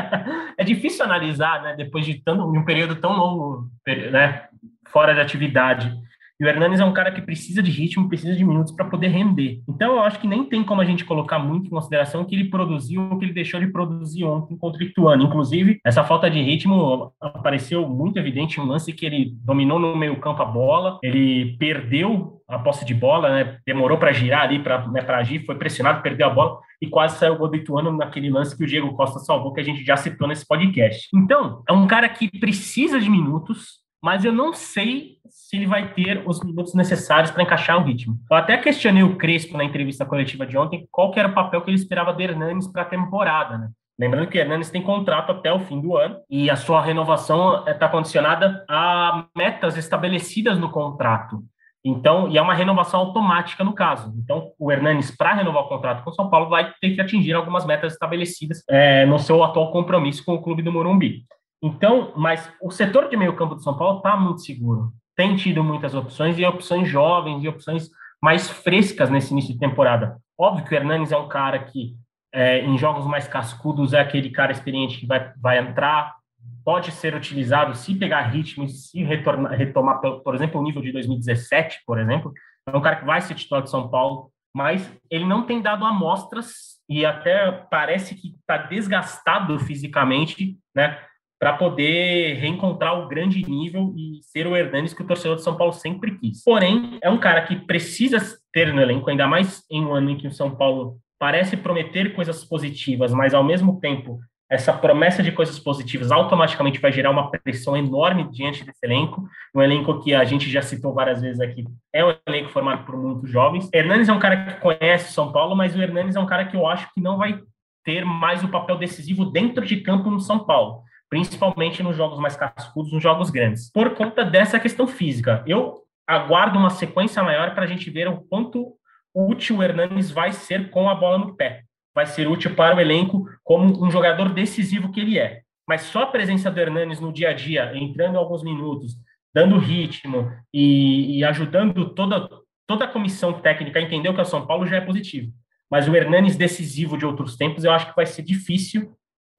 G: é difícil analisar, né? Depois de, tanto, de um período tão longo, né? Fora de atividade. E o Hernanes é um cara que precisa de ritmo, precisa de minutos para poder render. Então, eu acho que nem tem como a gente colocar muito em consideração o que ele produziu ou o que ele deixou de produzir ontem contra o Ituano. Inclusive, essa falta de ritmo apareceu muito evidente em um lance que ele dominou no meio campo a bola, ele perdeu a posse de bola, né? Demorou para girar ali, para né, agir, foi pressionado, perdeu a bola e quase saiu o gol do Ituano naquele lance que o Diego Costa salvou, que a gente já citou nesse podcast. Então, é um cara que precisa de minutos, mas eu não sei se ele vai ter os minutos necessários para encaixar o ritmo. Eu até questionei o Crespo na entrevista coletiva de ontem qual que era o papel que ele esperava do Hernanes para a temporada, né? Lembrando que o Hernanes tem contrato até o fim do ano e a sua renovação está condicionada a metas estabelecidas no contrato. Então, e é uma renovação automática no caso. Então, o Hernanes, para renovar o contrato com o São Paulo, vai ter que atingir algumas metas estabelecidas é, no seu atual compromisso com o clube do Morumbi. Então, mas o setor de meio campo do São Paulo está muito seguro. Tem tido muitas opções, e opções jovens, e opções mais frescas nesse início de temporada. Óbvio que o Hernanes é um cara que, é, em jogos mais cascudos, é aquele cara experiente que vai, vai entrar, pode ser utilizado se pegar ritmo, se retornar, retomar, por exemplo, o nível de dois mil e dezessete, por exemplo. É um cara que vai ser titular de São Paulo, mas ele não tem dado amostras, e até parece que está desgastado fisicamente, né? Para poder reencontrar o grande nível e ser o Hernanes que o torcedor de São Paulo sempre quis. Porém, é um cara que precisa ter no elenco, ainda mais em um ano em que o São Paulo parece prometer coisas positivas, mas, ao mesmo tempo, essa promessa de coisas positivas automaticamente vai gerar uma pressão enorme diante desse elenco, um elenco que a gente já citou várias vezes aqui, é um elenco formado por muitos jovens. Hernanes é um cara que conhece o São Paulo, mas o Hernanes é um cara que eu acho que não vai ter mais o papel decisivo dentro de campo no São Paulo, principalmente nos jogos mais cascudos, nos jogos grandes, por conta dessa questão física. Eu aguardo uma sequência maior para a gente ver o quanto útil o Hernanes vai ser com a bola no pé. Vai ser útil para o elenco como um jogador decisivo que ele é. Mas só a presença do Hernanes no dia a dia, entrando alguns minutos, dando ritmo e, e ajudando toda, toda a comissão técnica a entender o que é o São Paulo, já é positivo. Mas o Hernanes decisivo de outros tempos, eu acho que vai ser difícil,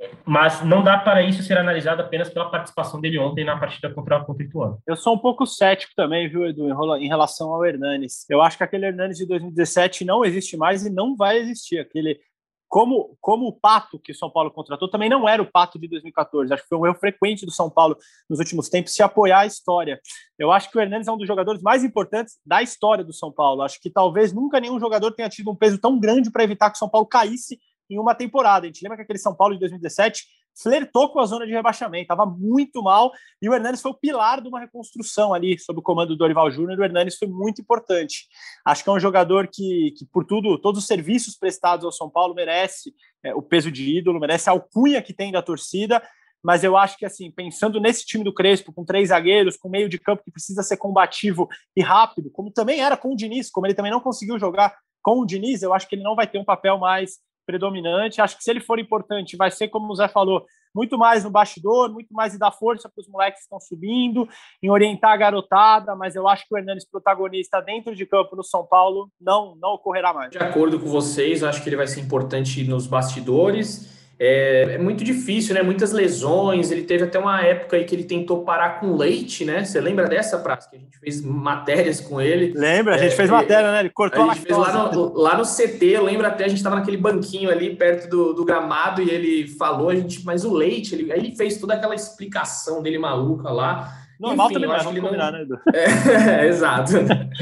G: mas não dá para isso ser analisado apenas pela participação dele ontem na partida contra o Ituano.
F: Eu sou um pouco cético também, viu, Edu, em relação ao Hernanes. Eu acho que aquele Hernanes de dois mil e dezessete não existe mais e não vai existir. Aquele, como, como o Pato que o São Paulo contratou também não era o Pato de dois mil e catorze. Acho que foi um erro frequente do São Paulo nos últimos tempos se apoiar a história. Eu acho que o Hernanes é um dos jogadores mais importantes da história do São Paulo. Acho que talvez nunca nenhum jogador tenha tido um peso tão grande para evitar que o São Paulo caísse em uma temporada. A gente lembra que aquele São Paulo de dois mil e dezessete flertou com a zona de rebaixamento, estava muito mal, e o Hernanes foi o pilar de uma reconstrução ali, sob o comando do Dorival Júnior. O Hernanes foi muito importante. Acho que é um jogador que, que por tudo, todos os serviços prestados ao São Paulo, merece é, o peso de ídolo, merece a alcunha que tem da torcida, mas eu acho que, assim, pensando nesse time do Crespo, com três zagueiros, com meio de campo que precisa ser combativo e rápido, como também era com o Diniz, como ele também não conseguiu jogar com o Diniz, eu acho que ele não vai ter um papel mais predominante. Acho que se ele for importante, vai ser, como o Zé falou, muito mais no bastidor, muito mais em dar força para os moleques que estão subindo, em orientar a garotada, mas eu acho que o Hernanes protagonista dentro de campo no São Paulo não, não ocorrerá mais.
E: De acordo com vocês, acho que ele vai ser importante nos bastidores. É, é muito difícil, né? Muitas lesões. Ele teve até uma época aí que ele tentou parar com leite, né? Você lembra dessa, Praça? Que a gente fez matérias com ele.
F: Lembra? A gente é, fez matéria, né? Ele cortou
E: a gente fez lá no, lá no C T, eu lembro até, a gente estava naquele banquinho ali perto do, do gramado e ele falou, a gente, mas o leite, ele, aí ele fez toda aquela explicação dele maluca lá.
F: Normal
E: enfim,
F: também,
E: eu acho
F: vamos
E: que ele
F: combinar,
E: não...
F: né, Edu?
E: É, exato.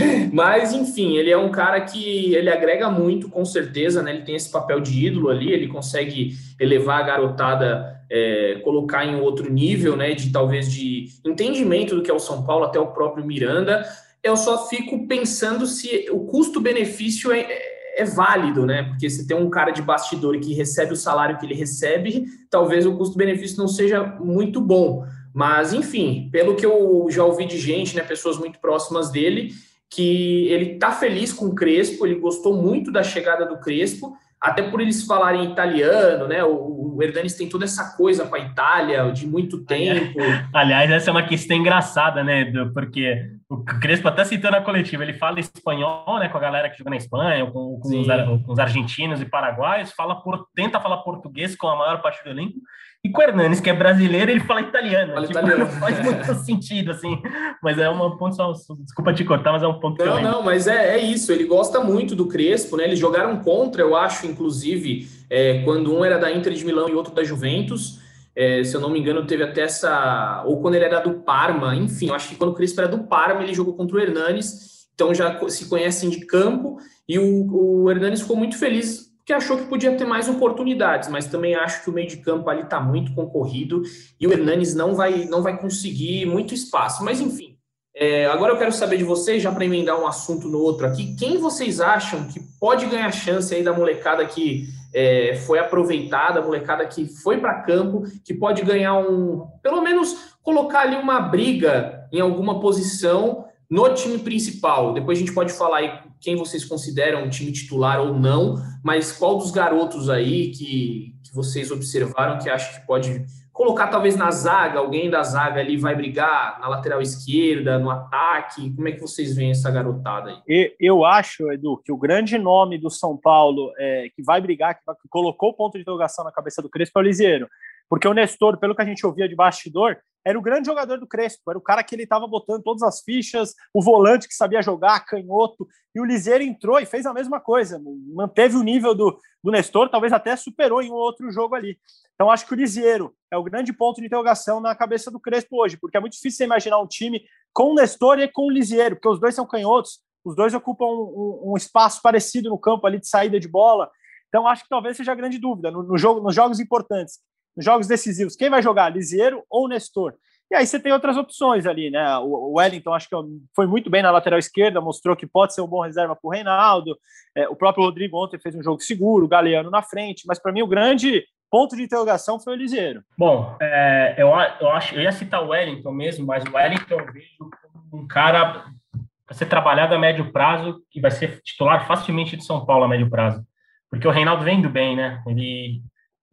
E: Mas, enfim, ele é um cara que ele agrega muito, com certeza, né? Ele tem esse papel de ídolo ali, ele consegue elevar a garotada, é, colocar em outro nível, né? De talvez de entendimento do que é o São Paulo, até o próprio Miranda. Eu só fico pensando se o custo-benefício é, é válido, né? Porque se tem um cara de bastidor que recebe o salário que ele recebe, talvez o custo-benefício não seja muito bom. Mas, enfim, pelo que eu já ouvi de gente, né, pessoas muito próximas dele, que ele tá feliz com o Crespo, ele gostou muito da chegada do Crespo, até por eles falarem italiano, né? O, o Hernanes tem toda essa coisa com a Itália de muito tempo.
G: Aliás, essa é uma questão engraçada, né, Edu? Porque o Crespo até citou na coletiva, ele fala espanhol, né, com a galera que joga na Espanha, com, com, os, com os argentinos e paraguaios, fala por, tenta falar português com a maior parte do elenco, e com o Hernanes, que é brasileiro, ele fala italiano.
E: Fala
G: tipo,
E: italiano.
G: Não faz muito sentido, assim. Mas é um ponto, só, desculpa te cortar, mas é um ponto que eu
E: Não,
G: lembro.
E: não, mas é, é isso, ele gosta muito do Crespo, né? Eles jogaram contra, eu acho, inclusive, é, quando um era da Inter de Milão e outro da Juventus. É, se eu não me engano, teve até essa... Ou quando ele era do Parma, enfim, eu acho que quando o Crespo era do Parma, ele jogou contra o Hernanes, então já se conhecem de campo, e o, o Hernanes ficou muito feliz que achou que podia ter mais oportunidades, mas também acho que o meio de campo ali está muito concorrido e o Hernanes não vai, não vai conseguir muito espaço. Mas, enfim, é, agora eu quero saber de vocês, já para emendar um assunto no outro aqui, quem vocês acham que pode ganhar chance aí da molecada que é, foi aproveitada, a molecada que foi para campo, que pode ganhar um, pelo menos colocar ali uma briga em alguma posição no time principal? Depois a gente pode falar aí quem vocês consideram um time titular ou não, mas qual dos garotos aí que, que vocês observaram que acham que pode colocar talvez na zaga, alguém da zaga ali vai brigar na lateral esquerda, no ataque? Como é que vocês veem essa garotada aí?
F: Eu acho, Edu, que o grande nome do São Paulo é, que vai brigar, que, vai, que colocou o ponto de interrogação na cabeça do Crespo é o Liziero. Porque o Nestor, pelo que a gente ouvia de bastidor, era o grande jogador do Crespo, era o cara que ele estava botando todas as fichas, o volante que sabia jogar, canhoto, e o Liziero entrou e fez a mesma coisa, manteve o nível do, do Nestor, talvez até superou em um outro jogo ali. Então acho que o Liziero é o grande ponto de interrogação na cabeça do Crespo hoje, porque é muito difícil você imaginar um time com o Nestor e com o Liziero, porque os dois são canhotos, os dois ocupam um, um, um espaço parecido no campo ali de saída de bola, então acho que talvez seja a grande dúvida no, no jogo, nos jogos importantes. Nos jogos decisivos, quem vai jogar, Liziero ou Nestor? E aí você tem outras opções ali, né? O Wellington acho que foi muito bem na lateral esquerda, mostrou que pode ser um bom reserva para o Reinaldo. É, o próprio Rodrigo ontem fez um jogo seguro, o Galeano na frente, mas para mim o grande ponto de interrogação foi o Liziero.
G: Bom, é, eu, eu, acho, eu ia citar o Wellington mesmo, mas o Wellington eu vejo como um cara para ser trabalhado a médio prazo, que vai ser titular facilmente de São Paulo a médio prazo. Porque o Reinaldo vem do bem, né? Ele...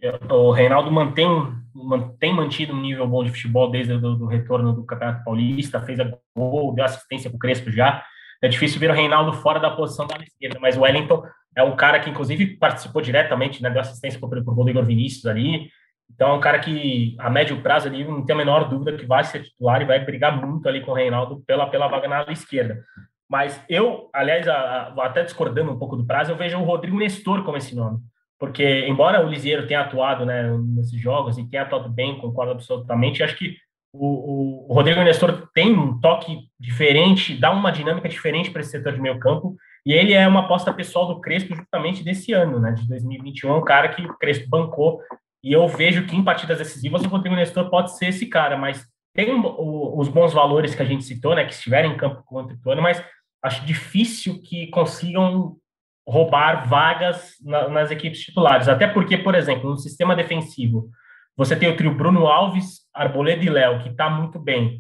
G: O Reinaldo mantém, mantém mantido um nível bom de futebol desde o do, do retorno do Campeonato Paulista, fez a gol, deu assistência para o Crespo já. É difícil ver o Reinaldo fora da posição da esquerda, mas o Wellington é um cara que, inclusive, participou diretamente, né, deu assistência para o gol do Igor Vinícius ali. Então, é um cara que, a médio prazo, ali, não tem a menor dúvida que vai ser titular e vai brigar muito ali com o Reinaldo pela, pela vaga na ala esquerda. Mas eu, aliás, a, a, até discordando um pouco do prazo, eu vejo o Rodrigo Nestor como esse nome. Porque, embora o Liziero tenha atuado, né, nesses jogos e tenha atuado bem, concordo absolutamente, acho que o, o Rodrigo Nestor tem um toque diferente, dá uma dinâmica diferente para esse setor de meio campo, e ele é uma aposta pessoal do Crespo justamente desse ano, né, de dois mil e vinte e um, um cara que o Crespo bancou, e eu vejo que em partidas decisivas o Rodrigo Nestor pode ser esse cara, mas tem o, os bons valores que a gente citou, né, que estiverem em campo contra o ano, mas acho difícil que consigam roubar vagas na, nas equipes titulares. Até porque, por exemplo, no sistema defensivo, você tem o trio Bruno Alves, Arboleda e Léo, que está muito bem.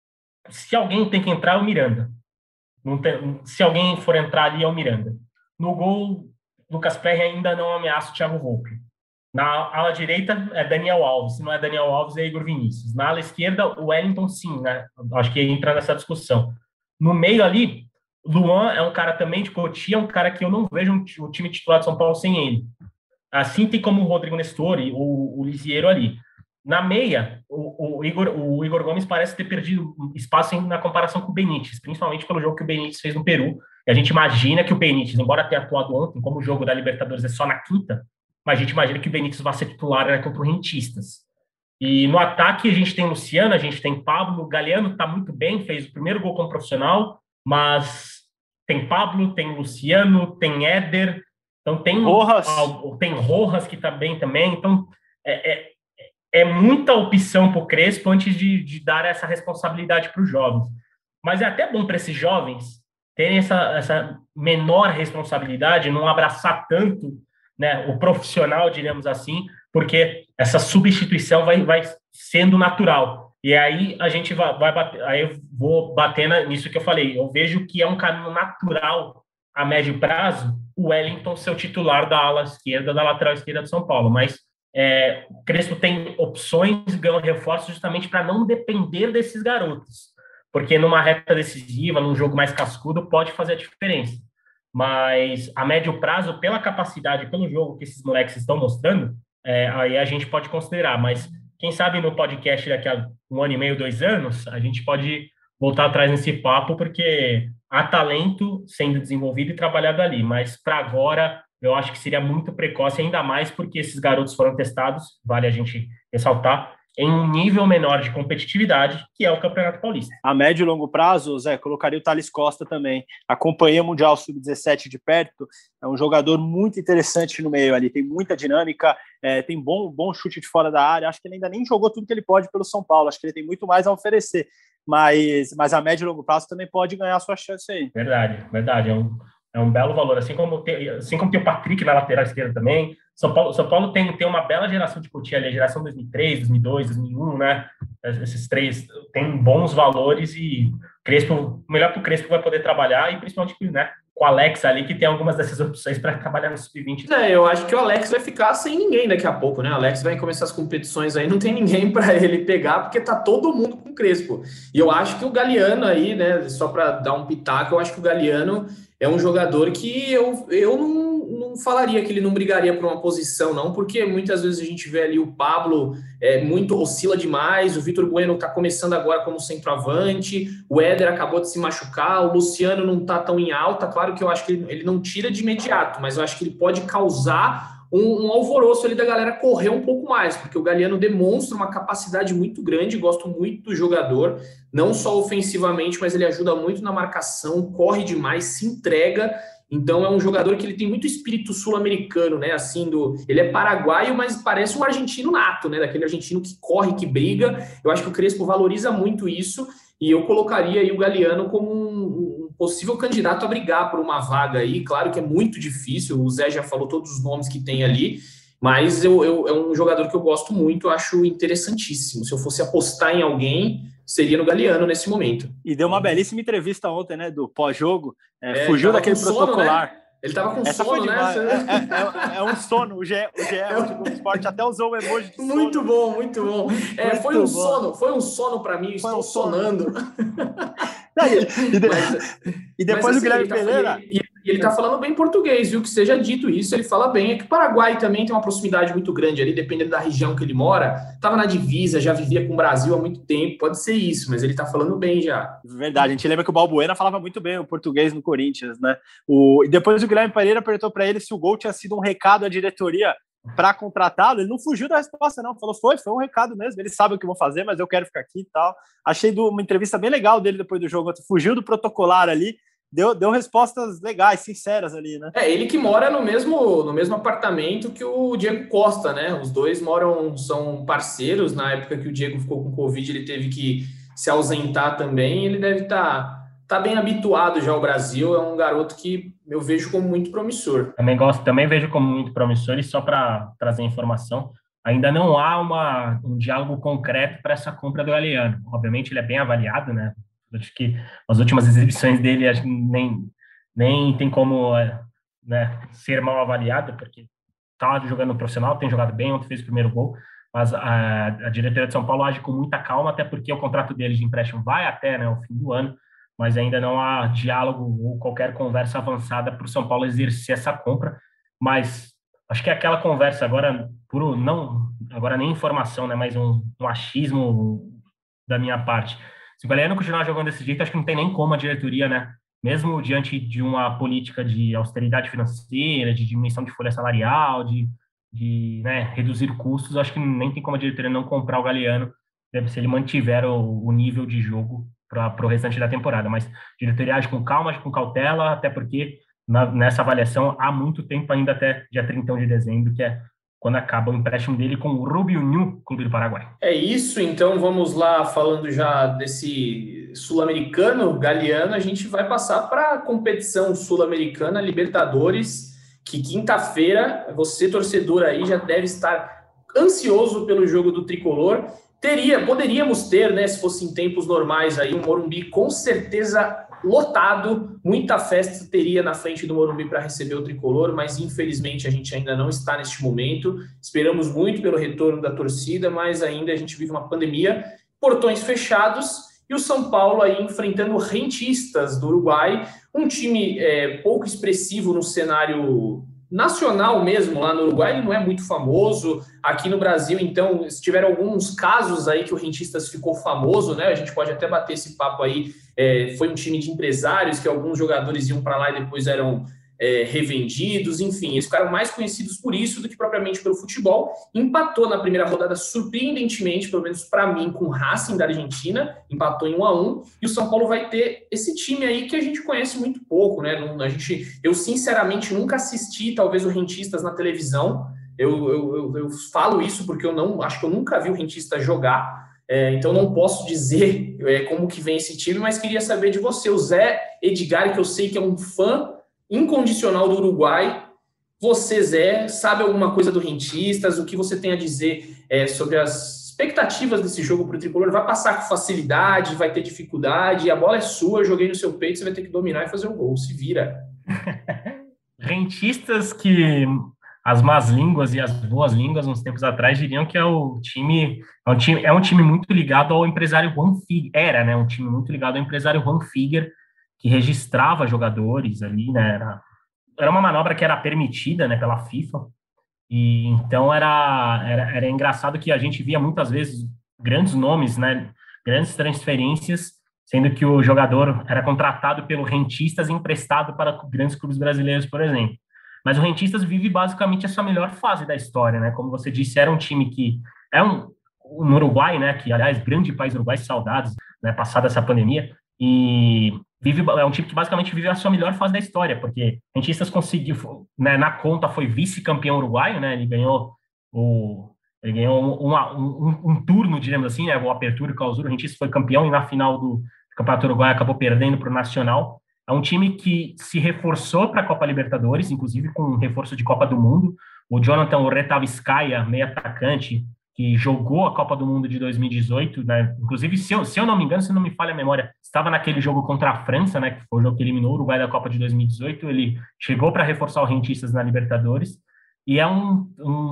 G: Se alguém tem que entrar, é o Miranda. Não tem, se alguém for entrar ali, é o Miranda. No gol, Lucas Perry ainda não ameaça o Thiago Volpi. Na ala direita é Daniel Alves, se não é Daniel Alves é Igor Vinícius. Na ala esquerda, o Wellington sim, né? Acho que entra nessa discussão. No meio ali, Luan é um cara também de Cotia, é um cara que eu não vejo o time titular de São Paulo sem ele. Assim tem como o Rodrigo Nestor e o, o Lisiero ali. Na meia, o, o, Igor, o Igor Gomes parece ter perdido espaço em, na comparação com o Benítez, principalmente pelo jogo que o Benítez fez no Peru. E a gente imagina que o Benítez, embora tenha atuado ontem, como o jogo da Libertadores é só na quinta, mas a gente imagina que o Benítez vai ser titular, né, contra o Rentistas. E no ataque a gente tem Luciano, a gente tem Pablo, o Galeano está muito bem, fez o primeiro gol como profissional, mas tem Pablo, tem Luciano, tem Éder, então tem
F: Rojas,
G: tem Rojas que está bem também, então é, é, é muita opção para o Crespo antes de, de dar essa responsabilidade para os jovens. Mas é até bom para esses jovens terem essa, essa menor responsabilidade, não abraçar tanto, né, o profissional, diríamos assim, porque essa substituição vai, vai sendo natural. E aí a gente vai, vai bater, aí eu vou bater nisso que eu falei. Eu vejo que é um caminho natural a médio prazo o Wellington ser o titular da ala esquerda, da lateral esquerda do São Paulo. Mas é, o Crespo tem opções, ganha reforços justamente para não depender desses garotos. Porque numa reta decisiva, num jogo mais cascudo, pode fazer a diferença. Mas a médio prazo, pela capacidade, pelo jogo que esses moleques estão mostrando, é, aí a gente pode considerar. Mas quem sabe no podcast daqui a um ano e meio, dois anos, a gente pode voltar atrás nesse papo, porque há talento sendo desenvolvido e trabalhado ali. Mas para agora, eu acho que seria muito precoce, ainda mais porque esses garotos foram testados, vale a gente ressaltar, em um nível menor de competitividade, que é o Campeonato Paulista.
F: A médio e longo prazo, Zé, colocaria o Thales Costa também. Acompanhei o Mundial sub dezessete de perto, é um jogador muito interessante no meio ali, tem muita dinâmica, é, tem bom, bom chute de fora da área, acho que ele ainda nem jogou tudo que ele pode pelo São Paulo, acho que ele tem muito mais a oferecer, mas, mas a médio e longo prazo também pode ganhar a sua chance aí.
G: Verdade, verdade, é um, é um belo valor, assim como, tem, assim como tem o Patrick na lateral esquerda também. São Paulo, São Paulo tem, tem uma bela geração de Cotia ali, a geração dois mil e três, dois mil e dois, dois mil e um, né? Esses três têm bons valores e Crespo, o melhor para o Crespo vai poder trabalhar e principalmente, né, com o Alex ali, que tem algumas dessas opções para trabalhar no sub vinte.
E: É, eu acho que o Alex vai ficar sem ninguém daqui a pouco, né? O Alex vai começar as competições aí, não tem ninguém para ele pegar, porque tá todo mundo com o Crespo. E eu acho que o Galeano aí, né, só para dar um pitaco, eu acho que o Galeano é um jogador que eu, eu não não falaria que ele não brigaria por uma posição, não, porque muitas vezes a gente vê ali o Pablo é, muito oscila demais, o Vitor Bueno está começando agora como centroavante, o Éder acabou de se machucar, o Luciano não está tão em alta, claro que eu acho que ele, ele não tira de imediato, mas eu acho que ele pode causar um, um alvoroço ali da galera correr um pouco mais, porque o Galeano demonstra uma capacidade muito grande, gosto muito do jogador, não só ofensivamente, mas ele ajuda muito na marcação, corre demais, se entrega. Então é um jogador que ele tem muito espírito sul-americano, né? Assim, do, ele é paraguaio, mas parece um argentino nato, né? Daquele argentino que corre, que briga. Eu acho que o Crespo valoriza muito isso e eu colocaria aí o Galeano como um, um possível candidato a brigar por uma vaga aí. Claro que é muito difícil, o Zé já falou todos os nomes que tem ali, mas eu, eu, é um jogador que eu gosto muito, eu acho interessantíssimo. Se eu fosse apostar em alguém, seria no Galeano nesse momento.
F: E deu uma belíssima entrevista ontem, né, do pós-jogo, é, é, fugiu daquele protocolar.
E: Sono, né? Ele tava com
F: Essa
E: sono,
F: foi
E: né?
F: É, é, é, é um sono, o G E, o G E, o Globo Esporte até usou o emoji de sono.
E: Muito bom, muito bom. É, muito foi um bom. sono, foi um sono para mim, foi estou um sonando.
F: e, de, mas, e depois mas, assim, o Guilherme Pereira...
E: E ele, ele tá falando bem português, viu? Que seja dito isso, ele fala bem. É que o Paraguai também tem uma proximidade muito grande ali, dependendo da região que ele mora. Tava na divisa, já vivia com o Brasil há muito tempo, pode ser isso, mas ele tá falando bem já.
F: Verdade, a gente lembra que o Balbuena falava muito bem o português no Corinthians, né? O, e depois o Guilherme Pereira perguntou para ele se o gol tinha sido um recado à diretoria para contratá-lo. Ele não fugiu da resposta, não. Falou, foi, foi um recado mesmo. Eles sabem o que vão fazer, mas eu quero ficar aqui e tal. Achei do, uma entrevista bem legal dele depois do jogo. Fugiu do protocolar ali. Deu, deu respostas legais, sinceras ali, né?
E: É, ele que mora no mesmo, no mesmo apartamento que o Diego Costa, né? Os dois moram, são parceiros. Na época que o Diego ficou com Covid, ele teve que se ausentar também. Ele deve estar tá, tá bem habituado já ao Brasil. É um garoto que eu vejo como muito promissor.
G: Também gosto, também vejo como muito promissor. E só para trazer informação, ainda não há uma, um diálogo concreto para essa compra do Galeano. Obviamente ele é bem avaliado, né? Acho que as últimas exibições dele acho que nem, nem tem como, né, ser mal avaliado, porque está jogando no profissional, tem jogado bem, ontem fez o primeiro gol, mas a, a diretoria de São Paulo age com muita calma, até porque o contrato dele de empréstimo vai até, né, o fim do ano, mas ainda não há diálogo ou qualquer conversa avançada para o São Paulo exercer essa compra, mas acho que é aquela conversa agora, por não, agora nem informação, né, mas um, um achismo da minha parte. Se o Galhardo continuar jogando desse jeito, acho que não tem nem como a diretoria, né, mesmo diante de uma política de austeridade financeira, de diminuição de folha salarial, de, de né, reduzir custos, acho que nem tem como a diretoria não comprar o Galhardo, se ele mantiver o, o nível de jogo para o restante da temporada. Mas a diretoria age com calma, age com cautela, até porque na, nessa avaliação há muito tempo ainda até dia trinta e um de dezembro, que é quando acaba o empréstimo dele com o Rubio Ñu, Clube do Paraguai.
E: É isso, então vamos lá, falando já desse sul-americano, Galhardo, a gente vai passar para a competição sul-americana, Libertadores, que quinta-feira, você torcedor aí já deve estar ansioso pelo jogo do Tricolor. Teria, poderíamos ter, né, se fosse em tempos normais aí, um Morumbi com certeza lotado, muita festa teria na frente do Morumbi para receber o Tricolor, mas infelizmente a gente ainda não está neste momento. Esperamos muito pelo retorno da torcida, mas ainda a gente vive uma pandemia, portões fechados, e o São Paulo aí enfrentando Rentistas do Uruguai, um time é, pouco expressivo no cenário nacional mesmo, lá no Uruguai, ele não é muito famoso. Aqui no Brasil, então, tiveram alguns casos aí que o Rentistas ficou famoso, né? A gente pode até bater esse papo aí. É, foi um time de empresários que alguns jogadores iam para lá e depois eram é, revendidos, enfim, eles ficaram mais conhecidos por isso do que propriamente pelo futebol. Empatou na primeira rodada, surpreendentemente, pelo menos para mim, com o Racing da Argentina, empatou em um a um, e o São Paulo vai ter esse time aí que a gente conhece muito pouco, né? Não, a gente, eu, sinceramente, nunca assisti, talvez, o Rentistas na televisão. Eu, eu, eu, eu falo isso porque eu não acho que eu nunca vi o Rentistas jogar. É, então não posso dizer é, como que vem esse time, mas queria saber de você, o Zé Edgar, que eu sei que é um fã incondicional do Uruguai. Você, Zé, sabe alguma coisa do Rentistas? O que você tem a dizer é, sobre as expectativas desse jogo para o Tricolor? Vai passar com facilidade, vai ter dificuldade, a bola é sua, joguei no seu peito, você vai ter que dominar e fazer o gol, se vira.
G: Rentistas que as más línguas e as boas línguas, uns tempos atrás, diriam que é o time, é um time, é um time muito ligado ao empresário Juan Figuer, era, né, um time muito ligado ao empresário Juan Figuer, que registrava jogadores ali, né, era, era uma manobra que era permitida, né, pela FIFA, e então era, era, era engraçado que a gente via muitas vezes grandes nomes, né, grandes transferências, sendo que o jogador era contratado pelo Rentistas e emprestado para grandes clubes brasileiros, por exemplo. Mas o Rentistas vive basicamente a sua melhor fase da história, né? Como você disse, era um time que é um no Uruguai, né? Que, aliás, grande país Uruguai, saudades, né? Passada essa pandemia, e vive, é um time que basicamente vive a sua melhor fase da história, porque o Rentistas conseguiu, né, na conta foi vice-campeão uruguaio, né? Ele ganhou o ele ganhou uma, um, um turno, diremos assim, né? O Apertura e o Clausura. O Rentistas foi campeão e na final do Campeonato Uruguai acabou perdendo para o Nacional. É um time que se reforçou para a Copa Libertadores, inclusive com um reforço de Copa do Mundo. O Jonathan Urreta Vizcaya, meio atacante, que jogou a Copa do Mundo de dois mil e dezoito, né? Inclusive, se eu, se eu não me engano, se não me falha a memória, estava naquele jogo contra a França, né? Que foi o jogo que eliminou o Uruguai da Copa de dois mil e dezoito. Ele chegou para reforçar o Rentistas na Libertadores. E é um,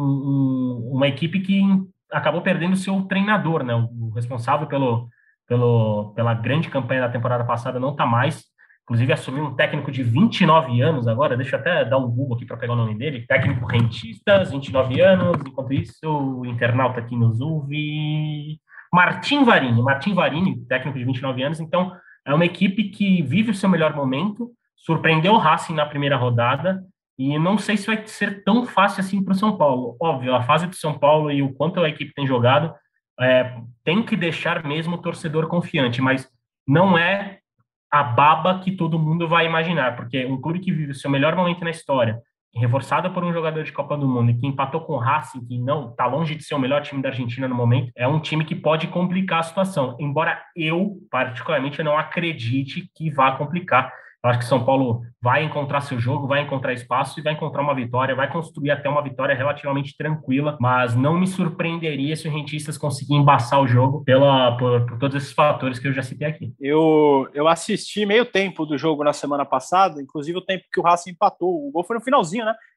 G: um, uma equipe que acabou perdendo o seu treinador, né? O responsável pelo, pelo, pela grande campanha da temporada passada não está mais. Inclusive, assumiu um técnico de vinte e nove anos agora, deixa eu até dar um Google aqui para pegar o nome dele, técnico Rentistas, vinte e nove anos, enquanto isso, o internauta aqui nos ouve, Martim Varini, Martim Varini, técnico de vinte e nove anos, então é uma equipe que vive o seu melhor momento, surpreendeu o Racing na primeira rodada, e não sei se vai ser tão fácil assim para o São Paulo. Óbvio, a fase do São Paulo e o quanto a equipe tem jogado, é, tem que deixar mesmo o torcedor confiante, mas não é a baba que todo mundo vai imaginar, porque um clube que vive o seu melhor momento na história, reforçado por um jogador de Copa do Mundo e que empatou com o Racing, que não está longe de ser o melhor time da Argentina no momento, é um time que pode complicar a situação, embora eu, particularmente, não acredite que vá complicar. Eu acho que São Paulo vai encontrar seu jogo, vai encontrar espaço e vai encontrar uma vitória, vai construir até uma vitória relativamente tranquila, mas não me surpreenderia se o Rentistas conseguir embaçar o jogo pela, por, por todos esses fatores que eu já citei aqui.
F: Eu, eu assisti meio tempo do jogo na semana passada, inclusive o tempo que o Racing empatou. O gol foi no finalzinho, né?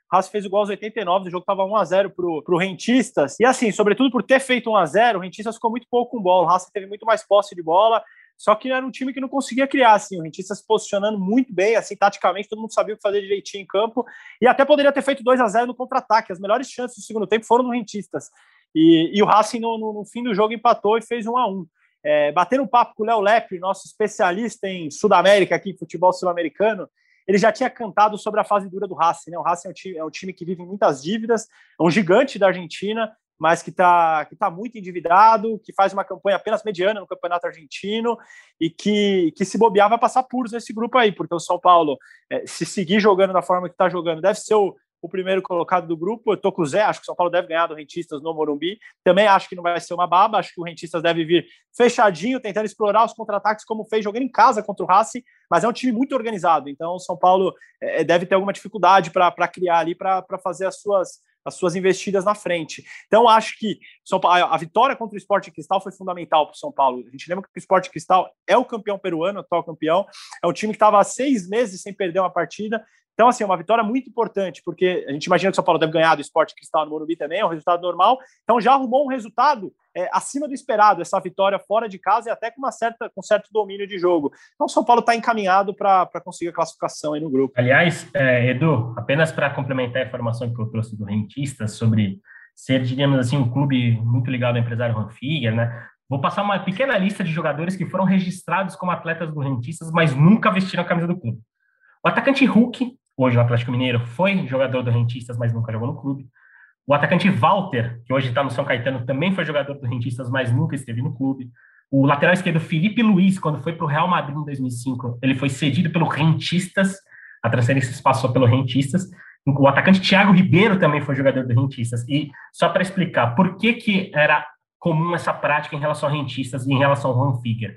F: O Racing fez o gol aos oitenta e nove, o jogo estava um a zero pro, pro Rentistas. E assim, sobretudo por ter feito um a zero, o Rentistas ficou muito pouco com bola. O Racing teve muito mais posse de bola, só que era um time que não conseguia criar, assim. O Rentistas se posicionando muito bem, assim, taticamente, todo mundo sabia o que fazer direitinho em campo. E até poderia ter feito dois a zero no contra-ataque. As melhores chances do segundo tempo foram no Rentistas. E, e o Racing, no, no, no fim do jogo, empatou e fez um a um. É, batendo um papo com o Léo Lepre, nosso especialista em Sudamérica, aqui em futebol sul-americano, ele já tinha cantado sobre a fase dura do Racing, né? O Racing é um time, é um time que vive muitas dívidas, é um gigante da Argentina, mas que está que tá muito endividado, que faz uma campanha apenas mediana no Campeonato Argentino e que, que se bobear vai passar puros nesse grupo aí, porque o São Paulo, é, se seguir jogando da forma que está jogando, deve ser o o primeiro colocado do grupo. Eu tô com o Zé, acho que o São Paulo deve ganhar do Rentistas no Morumbi, também acho que não vai ser uma baba, acho que o Rentistas deve vir fechadinho, tentando explorar os contra-ataques como fez jogando em casa contra o Racing, mas é um time muito organizado, então o São Paulo é, deve ter alguma dificuldade para criar ali, para fazer as suas, as suas investidas na frente. Então acho que São Paulo, a vitória contra o Sporting Cristal foi fundamental para o São Paulo. A gente lembra que o Sporting Cristal é o campeão peruano, atual campeão, é um time que estava há seis meses sem perder uma partida. Então, assim, é uma vitória muito importante, porque a gente imagina que o São Paulo deve ganhar do Sport Cristal no Morumbi também, é um resultado normal. Então, já arrumou um resultado é, acima do esperado, essa vitória fora de casa e até com, uma certa, com certo domínio de jogo. Então, o São Paulo está encaminhado para conseguir a classificação aí no grupo.
G: Aliás, é, Edu, apenas para complementar a informação que eu trouxe do Rentistas sobre ser, diríamos assim, um clube muito ligado ao empresário Juan Figuer, né? Vou passar uma pequena lista de jogadores que foram registrados como atletas do Rentistas, mas nunca vestiram a camisa do clube. O atacante Hulk, hoje no Atlético Mineiro, foi jogador do Rentistas, mas nunca jogou no clube. O atacante Walter, que hoje está no São Caetano, também foi jogador do Rentistas, mas nunca esteve no clube. O lateral esquerdo Felipe Luiz, quando foi para o Real Madrid em dois mil e cinco, ele foi cedido pelo Rentistas, a transferência se passou pelo Rentistas. O atacante Thiago Ribeiro também foi jogador do Rentistas. E só para explicar, por que, que era comum essa prática em relação a Rentistas e em relação ao Juan Figuer?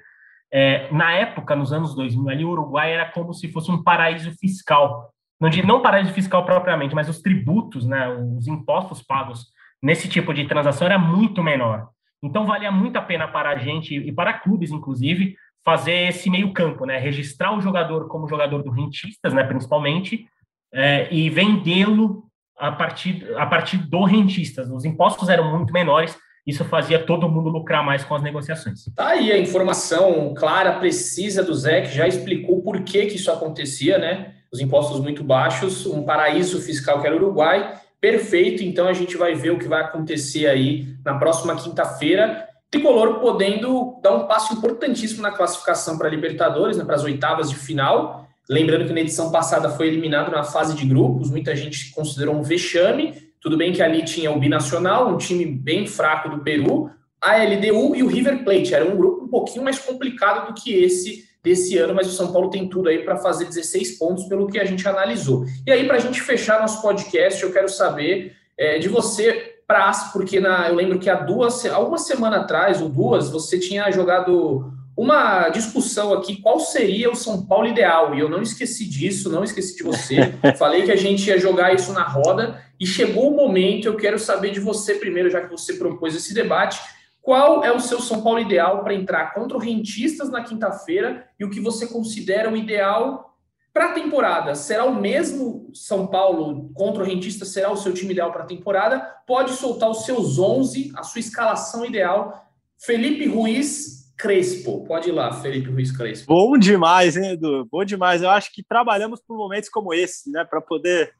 G: É, na época, nos anos dois mil, ali, o Uruguai era como se fosse um paraíso fiscal. Não, não paraíso fiscal propriamente, mas os tributos, né, os impostos pagos nesse tipo de transação era muito menor. Então, valia muito a pena para a gente, e para clubes, inclusive, fazer esse meio campo, né, registrar o jogador como jogador do Rentistas, né, principalmente, é, e vendê-lo a partir, a partir do Rentistas. Os impostos eram muito menores, isso fazia todo mundo lucrar mais com as negociações.
E: Tá aí a informação clara, precisa do Zé, que já explicou por que, que isso acontecia, né? Os impostos muito baixos, um paraíso fiscal que era o Uruguai. Perfeito, então a gente vai ver o que vai acontecer aí na próxima quinta-feira. Tricolor podendo dar um passo importantíssimo na classificação para a Libertadores, né, para as oitavas de final. Lembrando que na edição passada foi eliminado na fase de grupos, muita gente considerou um vexame. Tudo bem que ali tinha o Binacional, um time bem fraco do Peru, a L D U e o River Plate. Era um grupo um pouquinho mais complicado do que esse desse ano, mas o São Paulo tem tudo aí para fazer dezesseis pontos pelo que a gente analisou. E aí, para a gente fechar nosso podcast, eu quero saber é, de você, Praz, porque na, eu lembro que há duas, há uma semana atrás, ou duas, você tinha jogado uma discussão aqui, qual seria o São Paulo ideal, e eu não esqueci disso, não esqueci de você, falei que a gente ia jogar isso na roda, e chegou o momento, eu quero saber de você primeiro, já que você propôs esse debate, qual é o seu São Paulo ideal para entrar contra o Rentistas na quinta-feira, e o que você considera o ideal para a temporada? Será o mesmo São Paulo contra o Rentistas, será o seu time ideal para a temporada? Pode soltar os seus onze, a sua escalação ideal. Felipe Ruiz Crespo, pode ir lá, Felipe Ruiz Crespo.
F: Bom demais, hein, Edu? Bom demais. Eu acho que trabalhamos por momentos como esse, né, para poder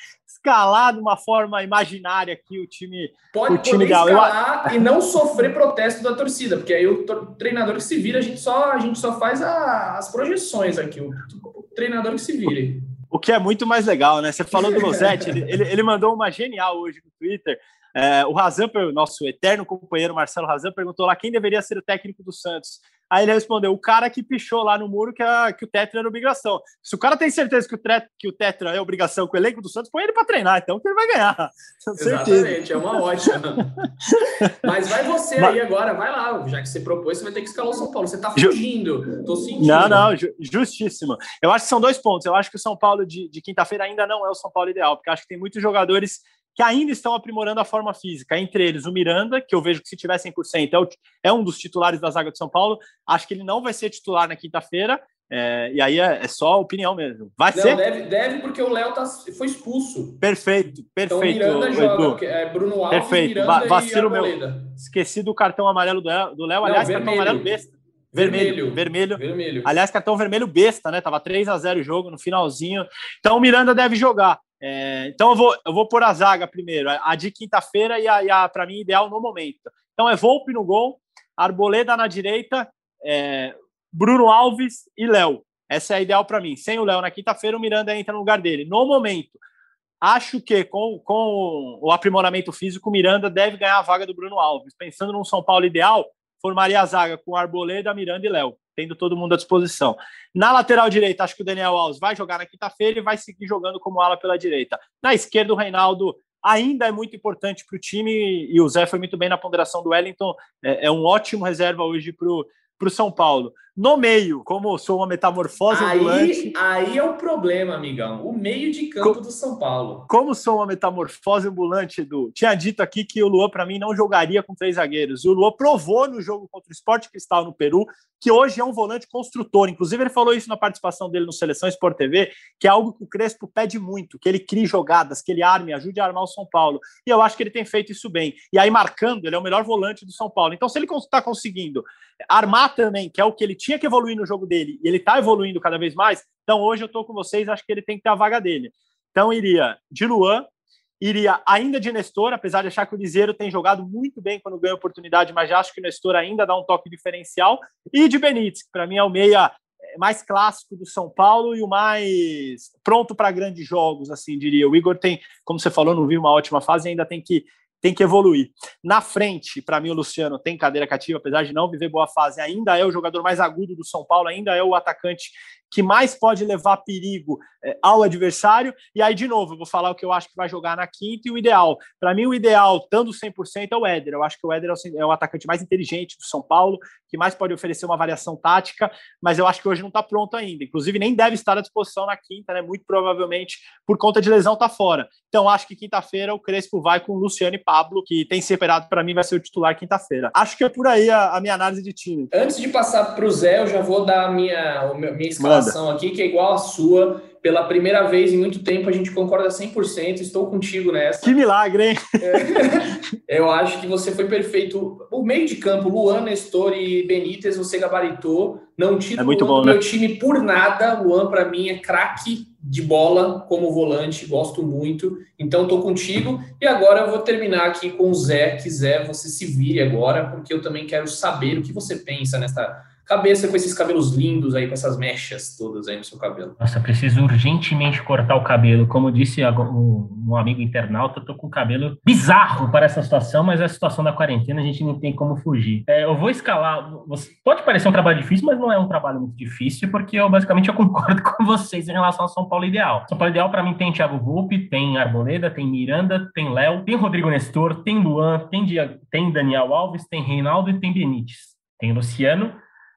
F: escalar de uma forma imaginária aqui o time.
E: Pode
F: o time
E: poder
F: ideal.
E: escalar Eu... e não sofrer protesto da torcida, porque aí o treinador que se vira, a gente só, a gente só faz a, as projeções aqui, o, o treinador que se vire.
F: O que é muito mais legal, né? Você falou do Losetti, ele, ele, ele mandou uma genial hoje no Twitter. É, o Razan, nosso eterno companheiro Marcelo Razan, perguntou lá quem deveria ser o técnico do Santos. Aí ele respondeu, o cara que pichou lá no muro que, a, que o Tetra era obrigação. Se o cara tem certeza que o, tre, que o Tetra é obrigação com o elenco do Santos, põe ele para treinar, então que ele vai ganhar.
E: Exatamente, é uma ótima. Mas vai você Mas... aí agora, vai lá, já que você propôs, você vai ter que escalar o São Paulo. Você tá fugindo, tô sentindo.
F: Não, não, justíssimo. Eu acho que são dois pontos. Eu acho que o São Paulo de, de quinta-feira ainda não é o São Paulo ideal, porque acho que tem muitos jogadores que ainda estão aprimorando a forma física, entre eles o Miranda, que eu vejo que se tiver cem por cento é, o, é um dos titulares da zaga de São Paulo, acho que ele não vai ser titular na quinta-feira, É, e aí é, é só opinião mesmo. Vai
E: Não,
F: ser?
E: Deve, deve porque o Léo tá, foi expulso.
F: Perfeito, perfeito.
E: Então Miranda joga,
F: Edu.
E: porque é Bruno Alves,
F: Perfeito.
E: Miranda
F: Vacilo
E: e Arboleda.
F: Meu. Esqueci do cartão amarelo do Léo. Aliás,
E: Não,
F: cartão amarelo besta. Vermelho, vermelho,
E: vermelho.
F: Aliás, cartão vermelho besta, né? Tava três a zero o jogo no finalzinho. Então o Miranda deve jogar. É, então eu vou, eu vou pôr a zaga primeiro, a de quinta-feira e a, e a para mim, ideal no momento. Então é Volpe no gol, Arboleda na direita, é, Bruno Alves e Léo. Essa é a ideal para mim. Sem o Léo na quinta-feira, o Miranda entra no lugar dele. No momento, acho que com, com o aprimoramento físico, o Miranda deve ganhar a vaga do Bruno Alves. Pensando num São Paulo ideal, formaria a zaga com Arboleda, Miranda e Léo, tendo todo mundo à disposição. Na lateral direita, acho que o Daniel Alves vai jogar na quinta-feira e vai seguir jogando como ala pela direita. Na esquerda, o Reinaldo ainda é muito importante para o time, e o Zé foi muito bem na ponderação do Wellington, é, é um ótimo reserva hoje para o São Paulo. No meio, como sou uma metamorfose
E: aí,
F: ambulante...
E: Aí é o problema, amigão. O meio de campo
F: co-
E: do São Paulo.
F: Como sou uma metamorfose ambulante, Edu, tinha dito aqui que o Luan, para mim, não jogaria com três zagueiros. E o Luan provou no jogo contra o Sport Cristal no Peru que hoje é um volante construtor. Inclusive, ele falou isso na participação dele no Seleção Sport T V, que é algo que o Crespo pede muito, que ele crie jogadas, que ele arme, ajude a armar o São Paulo. E eu acho que ele tem feito isso bem. E aí, marcando, ele é o melhor volante do São Paulo. Então, se ele está conseguindo armar também, que é o que ele tinha que evoluir no jogo dele, e ele está evoluindo cada vez mais, então hoje eu estou com vocês, acho que ele tem que ter a vaga dele. Então iria de Luan, iria ainda de Nestor, apesar de achar que o Liseiro tem jogado muito bem quando ganha oportunidade, mas já acho que o Nestor ainda dá um toque diferencial, e de Benítez, que para mim é o meia mais clássico do São Paulo e o mais pronto para grandes jogos, assim, diria. O Igor tem, como você falou, não viu uma ótima fase, ainda tem que tem que evoluir. Na frente, para mim, o Luciano tem cadeira cativa, apesar de não viver boa fase, ainda é o jogador mais agudo do São Paulo, ainda é o atacante que mais pode levar perigo é, ao adversário. E aí, de novo, eu vou falar o que eu acho que vai jogar na quinta e o ideal. Para mim, o ideal, estando cem por cento, é o Éder. Eu acho que o Éder é o atacante mais inteligente do São Paulo, que mais pode oferecer uma variação tática, mas eu acho que hoje não está pronto ainda. Inclusive, nem deve estar à disposição na quinta, né? Muito provavelmente, por conta de lesão, está fora. Então, acho que quinta-feira o Crespo vai com o Luciano e Pablo, que tem separado, para mim, vai ser o titular quinta-feira. Acho que é por aí a, a minha análise de time.
E: Antes de passar para o Zé, eu já vou dar a minha, a minha escalação Manda. aqui, que é igual a sua. Pela primeira vez em muito tempo, a gente concorda cem por cento. Estou contigo nessa.
F: Que milagre, hein?
E: É, eu acho que você foi perfeito. O meio de campo, Luan, Nestor e Benítez, você gabaritou. Não tiro
F: é muito
E: o Luan
F: bom,
E: do
F: né?
E: meu time por nada. Luan, para mim, é craque de bola como volante. Gosto muito. Então, estou contigo. E agora eu vou terminar aqui com o Zé. Que Zé, você se vire agora, porque eu também quero saber o que você pensa nessa cabeça com esses cabelos lindos aí, com essas mechas todas aí no seu cabelo.
G: Nossa, preciso urgentemente cortar o cabelo. Como disse um amigo internauta, eu tô com o cabelo bizarro para essa situação, mas é a situação da quarentena, a gente não tem como fugir. É, eu vou escalar... Pode parecer um trabalho difícil, mas não é um trabalho muito difícil, porque eu basicamente eu concordo com vocês em relação ao São Paulo ideal. São Paulo ideal, para mim, tem Thiago Volpe, tem Arboleda, tem Miranda, tem Léo, tem Rodrigo Nestor, tem Luan, tem, tem Daniel Alves, tem Reinaldo e tem Benítez. Tem Luciano.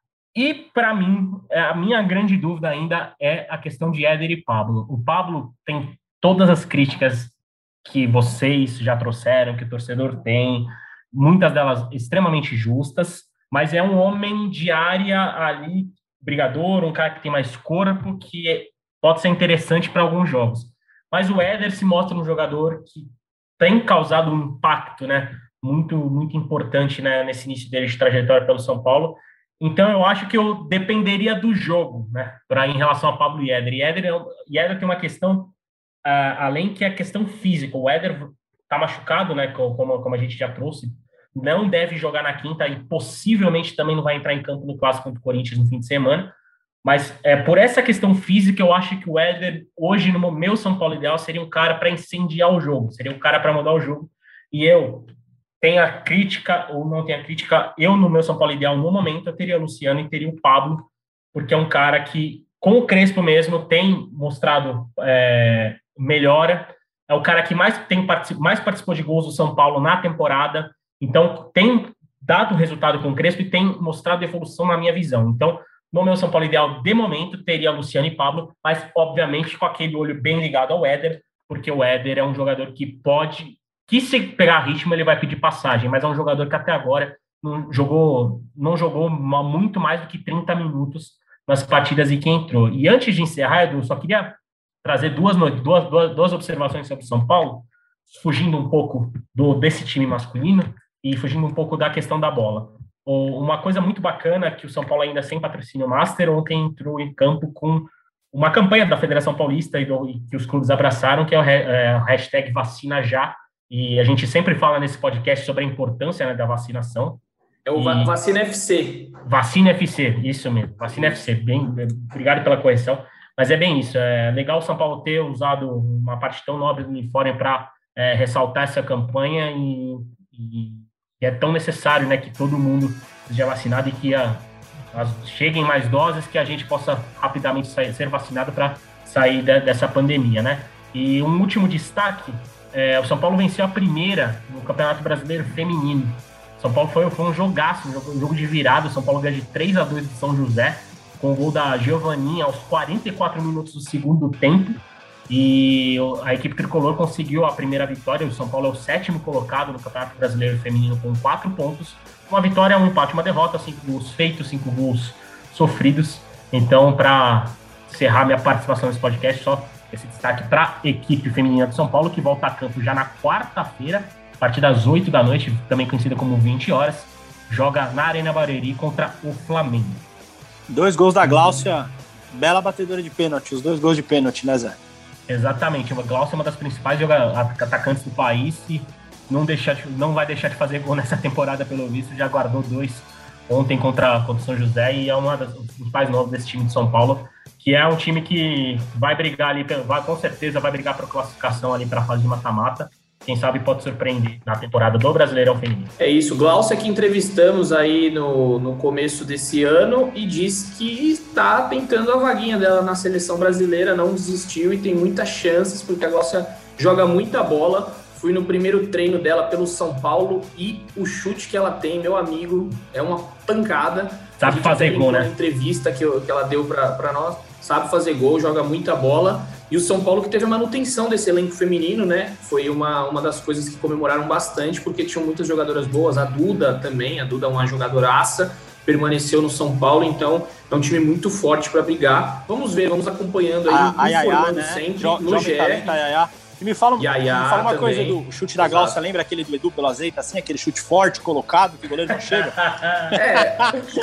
G: E, para mim, a minha grande dúvida ainda é a questão de Éder e Pablo. O Pablo tem todas as críticas que vocês já trouxeram, que o torcedor tem, muitas delas extremamente justas, mas é um homem de área ali, brigador, um cara que tem mais corpo, que é, pode ser interessante para alguns jogos. Mas o Éder se mostra um jogador que tem causado um impacto, né, muito, muito importante, né, nesse início dele de trajetória pelo São Paulo. Então, eu acho que eu dependeria do jogo, né, para em relação a Pablo e Éder. E Éder, e Éder tem uma questão, uh, além que a questão física. O Éder está machucado, né, como, como a gente já trouxe, não deve jogar na quinta e possivelmente também não vai entrar em campo no Clássico contra o Corinthians no fim de semana. Mas é, por essa questão física, eu acho que o Éder, hoje, no meu São Paulo ideal, seria um cara para incendiar o jogo, seria um cara para mudar o jogo. E eu... tem a crítica ou não tem a crítica, eu no meu São Paulo ideal, no momento, eu teria o Luciano e teria o Pablo, porque é um cara que, com o Crespo mesmo, tem mostrado é, melhora, é o cara que mais, tem, mais participou de gols do São Paulo na temporada, então tem dado resultado com o Crespo e tem mostrado evolução na minha visão. Então, no meu São Paulo ideal, de momento, teria Luciano e Pablo, mas, obviamente, com aquele olho bem ligado ao Éder, porque o Éder é um jogador que pode... que se pegar ritmo ele vai pedir passagem, mas é um jogador que até agora não jogou, não jogou muito mais do que trinta minutos nas partidas e quem entrou. E antes de encerrar, Edu, só queria trazer duas, duas, duas, duas observações sobre o São Paulo, fugindo um pouco do, desse time masculino e fugindo um pouco da questão da bola. Uma coisa muito bacana que o São Paulo ainda sem patrocínio master, ontem entrou em campo com uma campanha da Federação Paulista e, do, e que os clubes abraçaram, que é o é, hashtag Vacina Já, e a gente sempre fala nesse podcast sobre a importância, né, da vacinação.
E: É o e... Vacina F C.
G: Vacina F C, isso mesmo, Vacina F C, bem, obrigado pela correção, mas é bem isso, é legal o São Paulo ter usado uma parte tão nobre do uniforme para é, ressaltar essa campanha e, e é tão necessário, né, que todo mundo seja vacinado e que a cheguem mais doses, que a gente possa rapidamente sair, ser vacinado para sair de, dessa pandemia, né? E um último destaque, é, o São Paulo venceu a primeira no Campeonato Brasileiro Feminino. São Paulo foi, foi um jogaço, um jogo, um jogo de virada, o São Paulo ganhou de três a dois do São José, com o gol da Giovanninha aos quarenta e quatro minutos do segundo tempo, e a equipe tricolor conseguiu a primeira vitória. O São Paulo é o sétimo colocado no Campeonato Brasileiro Feminino com quatro pontos, uma vitória, um empate, uma derrota, cinco gols feitos, cinco gols sofridos. Então, para encerrar minha participação nesse podcast, só esse destaque para a equipe feminina de São Paulo, que volta a campo já na quarta-feira, a partir das oito da noite, também conhecida como vinte horas, joga na Arena Barueri contra o Flamengo.
F: Dois gols da Gláucia, bela batedora de pênalti, os dois gols de pênalti, né, Zé?
G: Exatamente, a Gláucia é uma das principais atacantes do país e não, deixar de, não vai deixar de fazer gol nessa temporada, pelo visto, já guardou dois ontem contra, contra o São José e é uma das principais novas desse time de São Paulo, que é um time que vai brigar ali, vai, com certeza vai brigar para a classificação ali para a fase de mata-mata. Quem sabe pode surpreender na temporada do Brasileirão Feminino.
E: É isso, Gláucia, que entrevistamos aí no, no começo desse ano e disse que está tentando a vaguinha dela na seleção brasileira, não desistiu e tem muitas chances, porque a Gláucia joga muita bola. Fui no primeiro treino dela pelo São Paulo e o chute que ela tem, meu amigo, é uma pancada.
G: Sabe fazer gol, né?
E: Na entrevista que, eu, que ela deu para nós, sabe fazer gol, joga muita bola. E o São Paulo que teve a manutenção desse elenco feminino, né? Foi uma, uma das coisas que comemoraram bastante, porque tinham muitas jogadoras boas. A Duda também, a Duda é uma jogadoraça, permaneceu no São Paulo, então é um time muito forte para brigar. Vamos ver, vamos acompanhando aí,
F: a,
E: informando
F: a Yaya, né?
E: sempre
F: jo,
E: no G E.
F: E me fala,
E: Yaya
F: me fala uma
E: também.
F: coisa do chute da Gláucia, lembra aquele do Edu pelo azeite, assim, aquele chute forte, colocado, que o goleiro não chega?
E: É.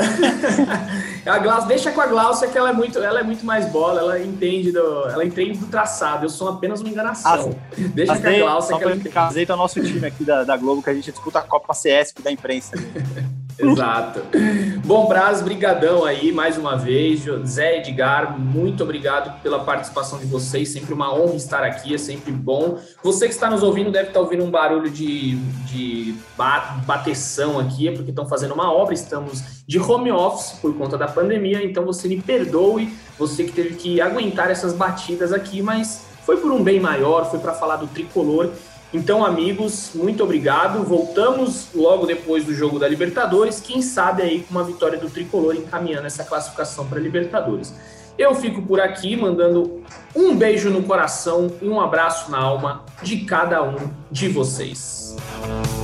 E: A Gláucia, deixa com a Gláucia que ela é muito, ela é muito mais bola, ela entende do, ela entende do traçado, eu sou apenas uma enganação. Ah, deixa com a Gláucia que ela entende.
F: Azeite é o nosso time aqui da, da Globo, que a gente disputa a Copa C S P da imprensa.
E: Exato. Bom, Braz, brigadão aí mais uma vez. Zé, Edgar, muito obrigado pela participação de vocês. Sempre uma honra estar aqui, é sempre bom. Você que está nos ouvindo deve estar ouvindo um barulho de, de bateção aqui, é porque estão fazendo uma obra. Estamos de home office por conta da pandemia, então você me perdoe, você que teve que aguentar essas batidas aqui, mas foi por um bem maior, foi para falar do tricolor. Então, amigos, muito obrigado. Voltamos logo depois do jogo da Libertadores, quem sabe aí com uma vitória do tricolor encaminhando essa classificação para a Libertadores. Eu fico por aqui mandando um beijo no coração e um abraço na alma de cada um de vocês.